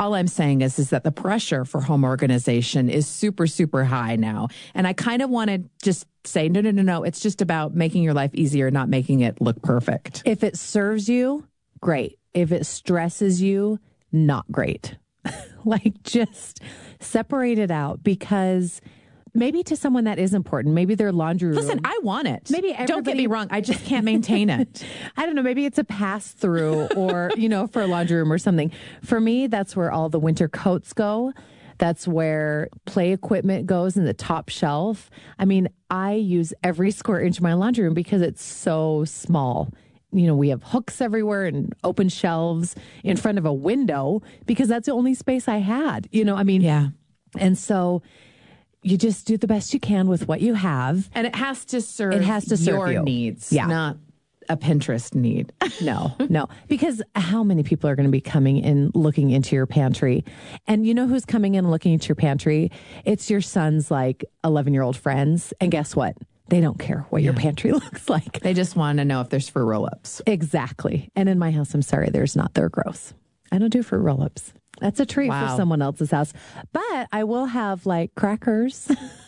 All I'm saying is, is that the pressure for home organization is super, super high now. And I kind of want to just say, no, no, no, no. It's just about making your life easier, not making it look perfect. If it serves you, great. If it stresses you, not great. Like, just separate it out, because maybe to someone that is important. Maybe their laundry room. Listen, I want it. Maybe Don't get me wrong. I just can't maintain it. I don't know. Maybe it's a pass through or, you know, for a laundry room or something. For me, that's where all the winter coats go. That's where play equipment goes in the top shelf. I mean, I use every square inch of my laundry room because it's so small. You know, we have hooks everywhere and open shelves in front of a window because that's the only space I had. You know, I mean, yeah. And so you just do the best you can with what you have. And it has to serve, it has to serve your you. needs, yeah. not a Pinterest need. No, no. Because how many people are going to be coming and looking into your pantry? And you know who's coming in and looking into your pantry? It's your son's like eleven-year-old friends. And guess what? They don't care what yeah. your pantry looks like. They just want to know if there's fruit roll-ups. Exactly. And in my house, I'm sorry, there's not. They're gross. I don't do fruit roll-ups. That's a treat wow. for someone else's house. But I will have like crackers.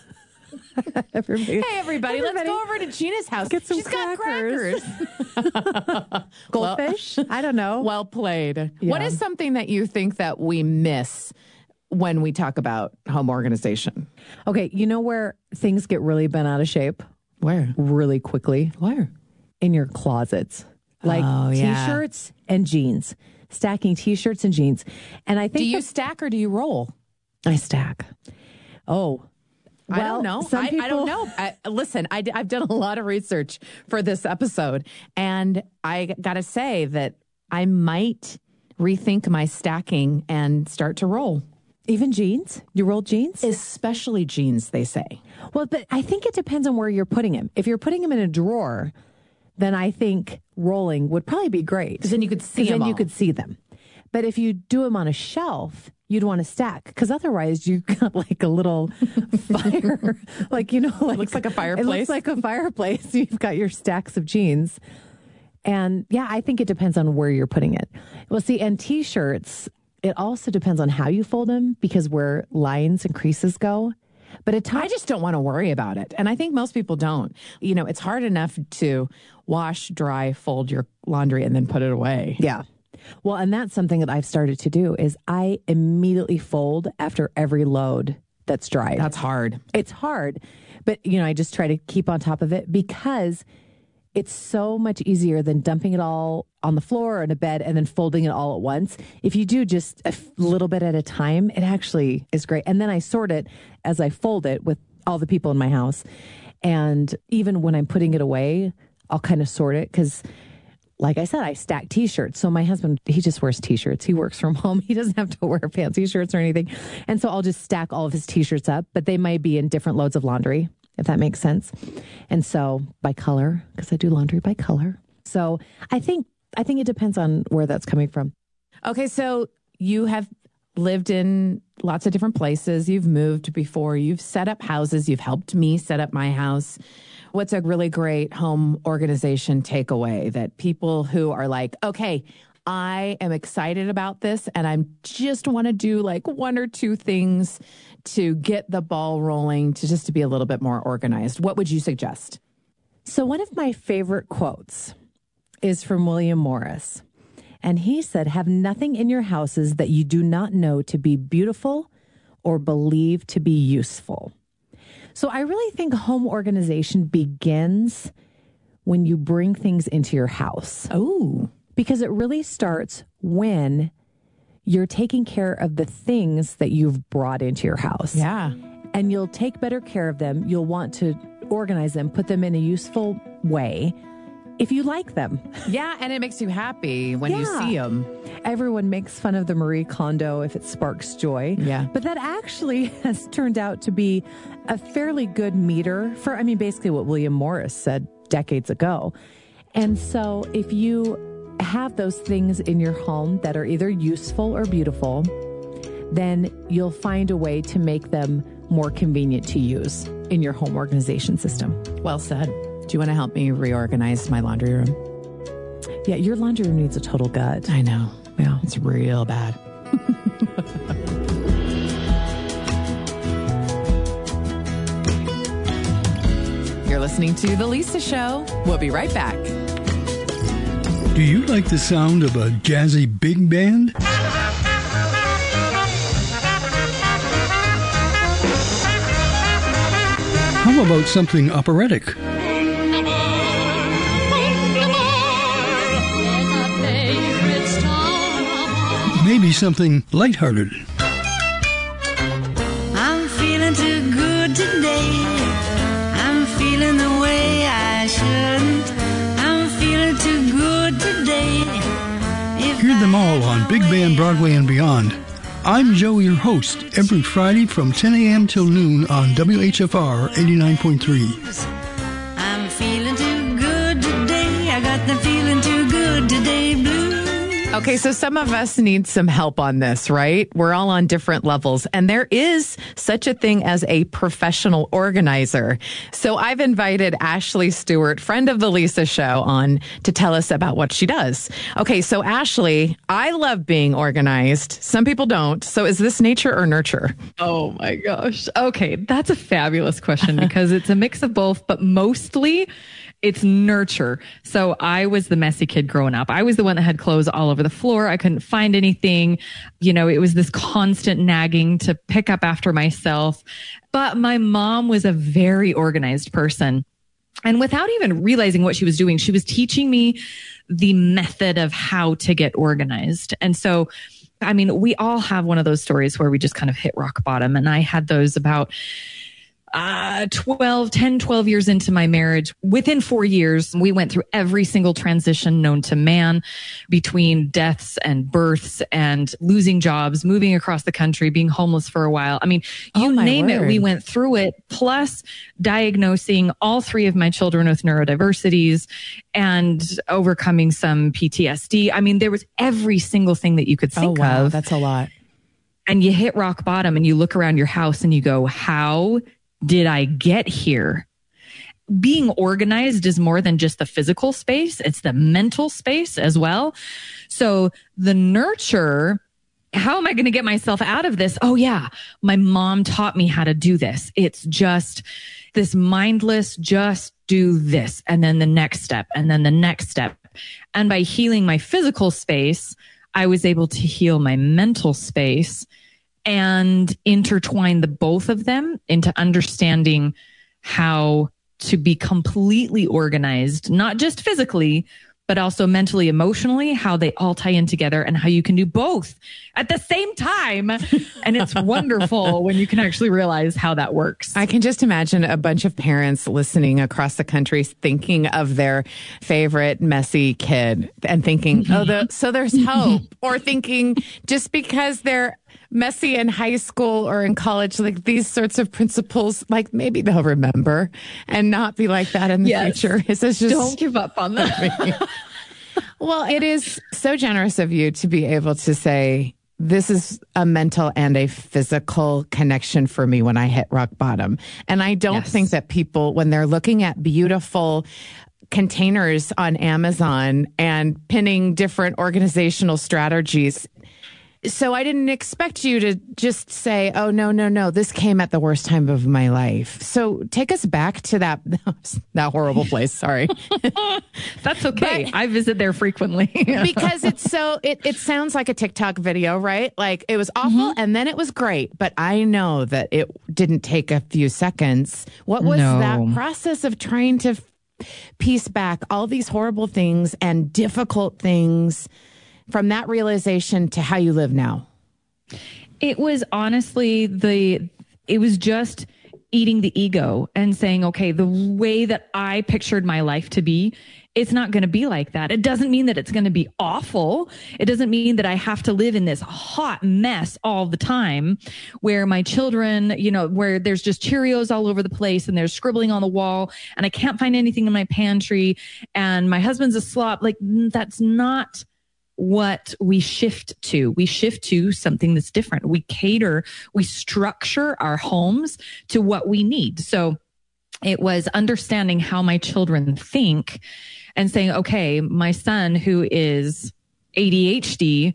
everybody, hey, everybody, everybody, let's go over to Gina's house. Get some She's crackers. got crackers. Goldfish? Well, I don't know. Well played. Yeah. What is something that you think that we miss when we talk about home organization? Okay, you know where things get really bent out of shape? Where? Really quickly. Where? In your closets. Like oh, yeah. T-shirts and jeans. Stacking T-shirts and jeans. And I think... Do you stack or do you roll? I stack. Oh, well, I don't know. Some I, people... I don't know. I, listen, I, I've done a lot of research for this episode, and I got to say that I might rethink my stacking and start to roll. Even jeans? You roll jeans? Especially jeans, they say. Well, but I think it depends on where you're putting them. If you're putting them in a drawer, then I think rolling would probably be great. Because then you could see them then all. you could see them. But if you do them on a shelf, you'd want to stack, because otherwise you got like a little fire, like, you know, like, it looks like a fireplace. It looks like a fireplace. You've got your stacks of jeans. And yeah, I think it depends on where you're putting it. Well, see, and T-shirts, it also depends on how you fold them, because where lines and creases go. But at times, I just don't want to worry about it. And I think most people don't. You know, it's hard enough to wash, dry, fold your laundry, and then put it away. Yeah. Well, and that's something that I've started to do is I immediately fold after every load that's dried. That's hard. It's hard. But, you know, I just try to keep on top of it because it's so much easier than dumping it all on the floor or in a bed and then folding it all at once. If you do just a f- little bit at a time, it actually is great. And then I sort it as I fold it with all the people in my house. And even when I'm putting it away, I'll kind of sort it because, like I said, I stack T-shirts. So my husband, he just wears T-shirts. He works from home. He doesn't have to wear fancy shirts or anything. And so I'll just stack all of his T-shirts up, but they might be in different loads of laundry, if that makes sense. And so by color, because I do laundry by color. So I think I think it depends on where that's coming from. Okay, so you have lived in lots of different places. You've moved before. You've set up houses. You've helped me set up my house. What's a really great home organization takeaway that people who are like, okay, I am excited about this and I just want to do like one or two things to get the ball rolling, to just to be a little bit more organized. What would you suggest? So one of my favorite quotes is from William Morris. And he said, have nothing in your houses that you do not know to be beautiful or believe to be useful. So I really think home organization begins when you bring things into your house. Oh, because it really starts when you're taking care of the things that you've brought into your house. Yeah. And you'll take better care of them. You'll want to organize them, put them in a useful way if you like them. Yeah, and it makes you happy when yeah. you see them. Everyone makes fun of the Marie Kondo if it sparks joy. Yeah. But that actually has turned out to be a fairly good meter for, I mean, basically what William Morris said decades ago. And so if you have those things in your home that are either useful or beautiful, then you'll find a way to make them more convenient to use in your home organization system. Well said. Do you want to help me reorganize my laundry room? Yeah, your laundry room needs a total gut. I know. Yeah. It's real bad. You're listening to The Lisa Show. We'll be right back. Do you like the sound of a jazzy big band? How about something operatic? Maybe something lighthearted. I'm feeling too good today. I'm feeling the way I shouldn't. I'm feeling too good today. If Hear them all on Big Band Broadway and beyond. I'm Joe, your host, every Friday from ten a.m. till noon on W H F R eighty-nine point three. I'm feeling too good today. I got the feeling too good today blues. Okay, so some of us need some help on this, right? We're all on different levels, and there is such a thing as a professional organizer. So I've invited Ashley Stewart, friend of the Lisa Show, on to tell us about what she does. Okay, so Ashley, I love being organized. Some people don't. So is this nature or nurture? Oh my gosh. Okay, that's a fabulous question because it's a mix of both, but mostly it's nurture. So I was the messy kid growing up. I was the one that had clothes all over the floor. I couldn't find anything. You know, it was this constant nagging to pick up after myself. But my mom was a very organized person. And without even realizing what she was doing, she was teaching me the method of how to get organized. And so, I mean, we all have one of those stories where we just kind of hit rock bottom. And I had those about Uh, twelve, ten, twelve years into my marriage. Within four years, we went through every single transition known to man, between deaths and births and losing jobs, moving across the country, being homeless for a while. I mean, you Oh, my name it, word. we went through it, plus diagnosing all three of my children with neurodiversities and overcoming some P T S D. I mean, there was every single thing that you could think oh, wow, of. That's a lot. And you hit rock bottom and you look around your house and you go, how did I get here? Being organized is more than just the physical space. It's the mental space as well. So the nurture, how am I going to get myself out of this? Oh yeah, my mom taught me how to do this. It's just this mindless, just do this. And then the next step and then the next step. And by healing my physical space, I was able to heal my mental space and intertwine the both of them into understanding how to be completely organized, not just physically, but also mentally, emotionally, how they all tie in together and how you can do both at the same time. And it's wonderful when you can actually realize how that works. I can just imagine a bunch of parents listening across the country thinking of their favorite messy kid and thinking, oh, the, so there's hope. Or thinking just because they're messy in high school or in college, like these sorts of principles, like maybe they'll remember and not be like that in the Yes. future. Is this just Don't give up on that. Well, it is so generous of you to be able to say, this is a mental and a physical connection for me when I hit rock bottom. And I don't Yes. think that people, when they're looking at beautiful containers on Amazon and pinning different organizational strategies. So I didn't expect you to just say, oh, no, no, no, this came at the worst time of my life. So take us back to that, that horrible place. Sorry. That's okay. But- I visit there frequently. Because it's so, it, it sounds like a TikTok video, right? Like it was awful and then it was great. But I know that it didn't take a few seconds. What was No. that process of trying to f- piece back all these horrible things and difficult things from that realization to how you live now? It was honestly the, it was just eating the ego and saying, okay, the way that I pictured my life to be, it's not going to be like that. It doesn't mean that it's going to be awful. It doesn't mean that I have to live in this hot mess all the time where my children, you know, where there's just Cheerios all over the place and there's scribbling on the wall and I can't find anything in my pantry and my husband's a slop. Like that's not what we shift to. We shift to something that's different. We cater, we structure our homes to what we need. So it was understanding how my children think and saying, okay, my son who is A D H D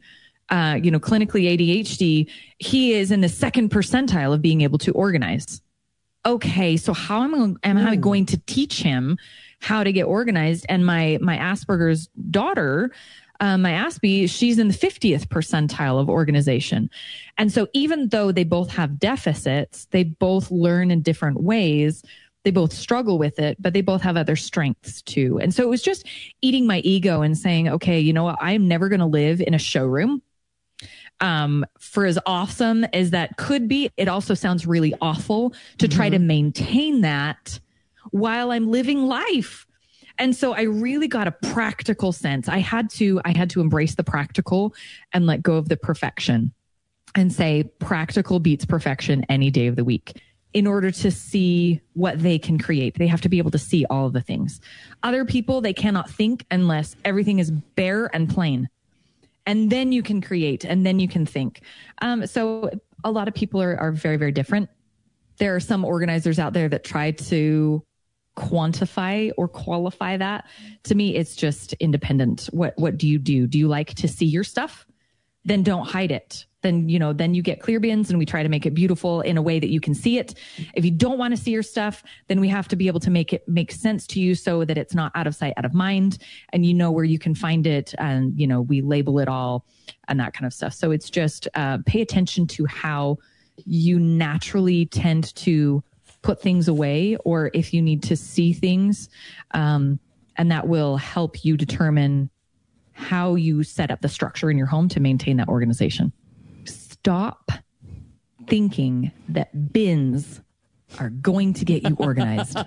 uh, you know, clinically A D H D, he is in the second percentile of being able to organize. Okay, so how am I, am I going to teach him how to get organized? And my my Asperger's daughter, um, my Aspie, she's in the fiftieth percentile of organization. And so even though they both have deficits, they both learn in different ways. They both struggle with it, but they both have other strengths too. And so it was just eating my ego and saying, okay, you know what? I'm never going to live in a showroom. Um, for as awesome as that could be, it also sounds really awful to try to maintain that while I'm living life. And so I really got a practical sense. I had to, I had to embrace the practical and let go of the perfection and say practical beats perfection any day of the week. In order to see what they can create, they have to be able to see all of the things. Other people, they cannot think unless everything is bare and plain. And then you can create, and then you can think. Um, so a lot of people are, are very, very different. There are some organizers out there that try to quantify or qualify that. To me, it's just independent. What what do you do? Do you like to see your stuff? Then don't hide it. Then, you know, then you get clear bins and we try to make it beautiful in a way that you can see it. If you don't want to see your stuff, then we have to be able to make it make sense to you so that it's not out of sight, out of mind, and you know where you can find it, and, you know, we label it all and that kind of stuff. So it's just uh, pay attention to how you naturally tend to put things away, or if you need to see things, um, and that will help you determine how you set up the structure in your home to maintain that organization. Stop thinking that bins are going to get you organized.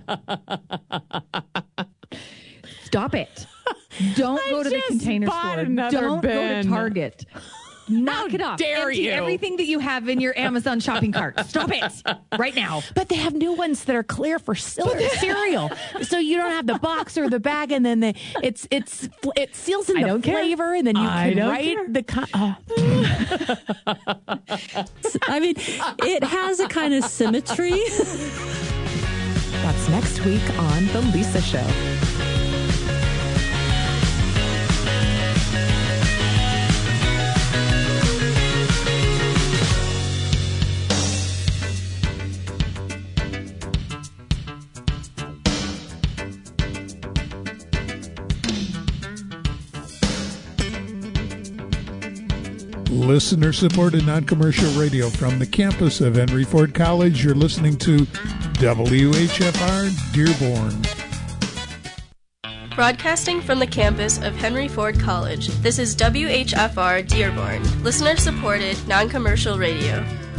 Stop it. Don't I go to the just container bought store. another Don't go bin. to Target. Knock it off. dare Empty you. everything that you have in your Amazon shopping cart. Stop it right now. But they have new ones that are clear for sil- cereal, so you don't have the box or the bag, and then the, it's it's it seals in I the don't care. flavor, and then you I can don't write care. the. Co- oh. I mean, it has a kind of symmetry. That's next week on The Lisa Show. Listener-supported non-commercial radio from the campus of Henry Ford College. You're listening to W H F R Dearborn. Broadcasting from the campus of Henry Ford College, this is W H F R Dearborn, listener-supported non-commercial radio.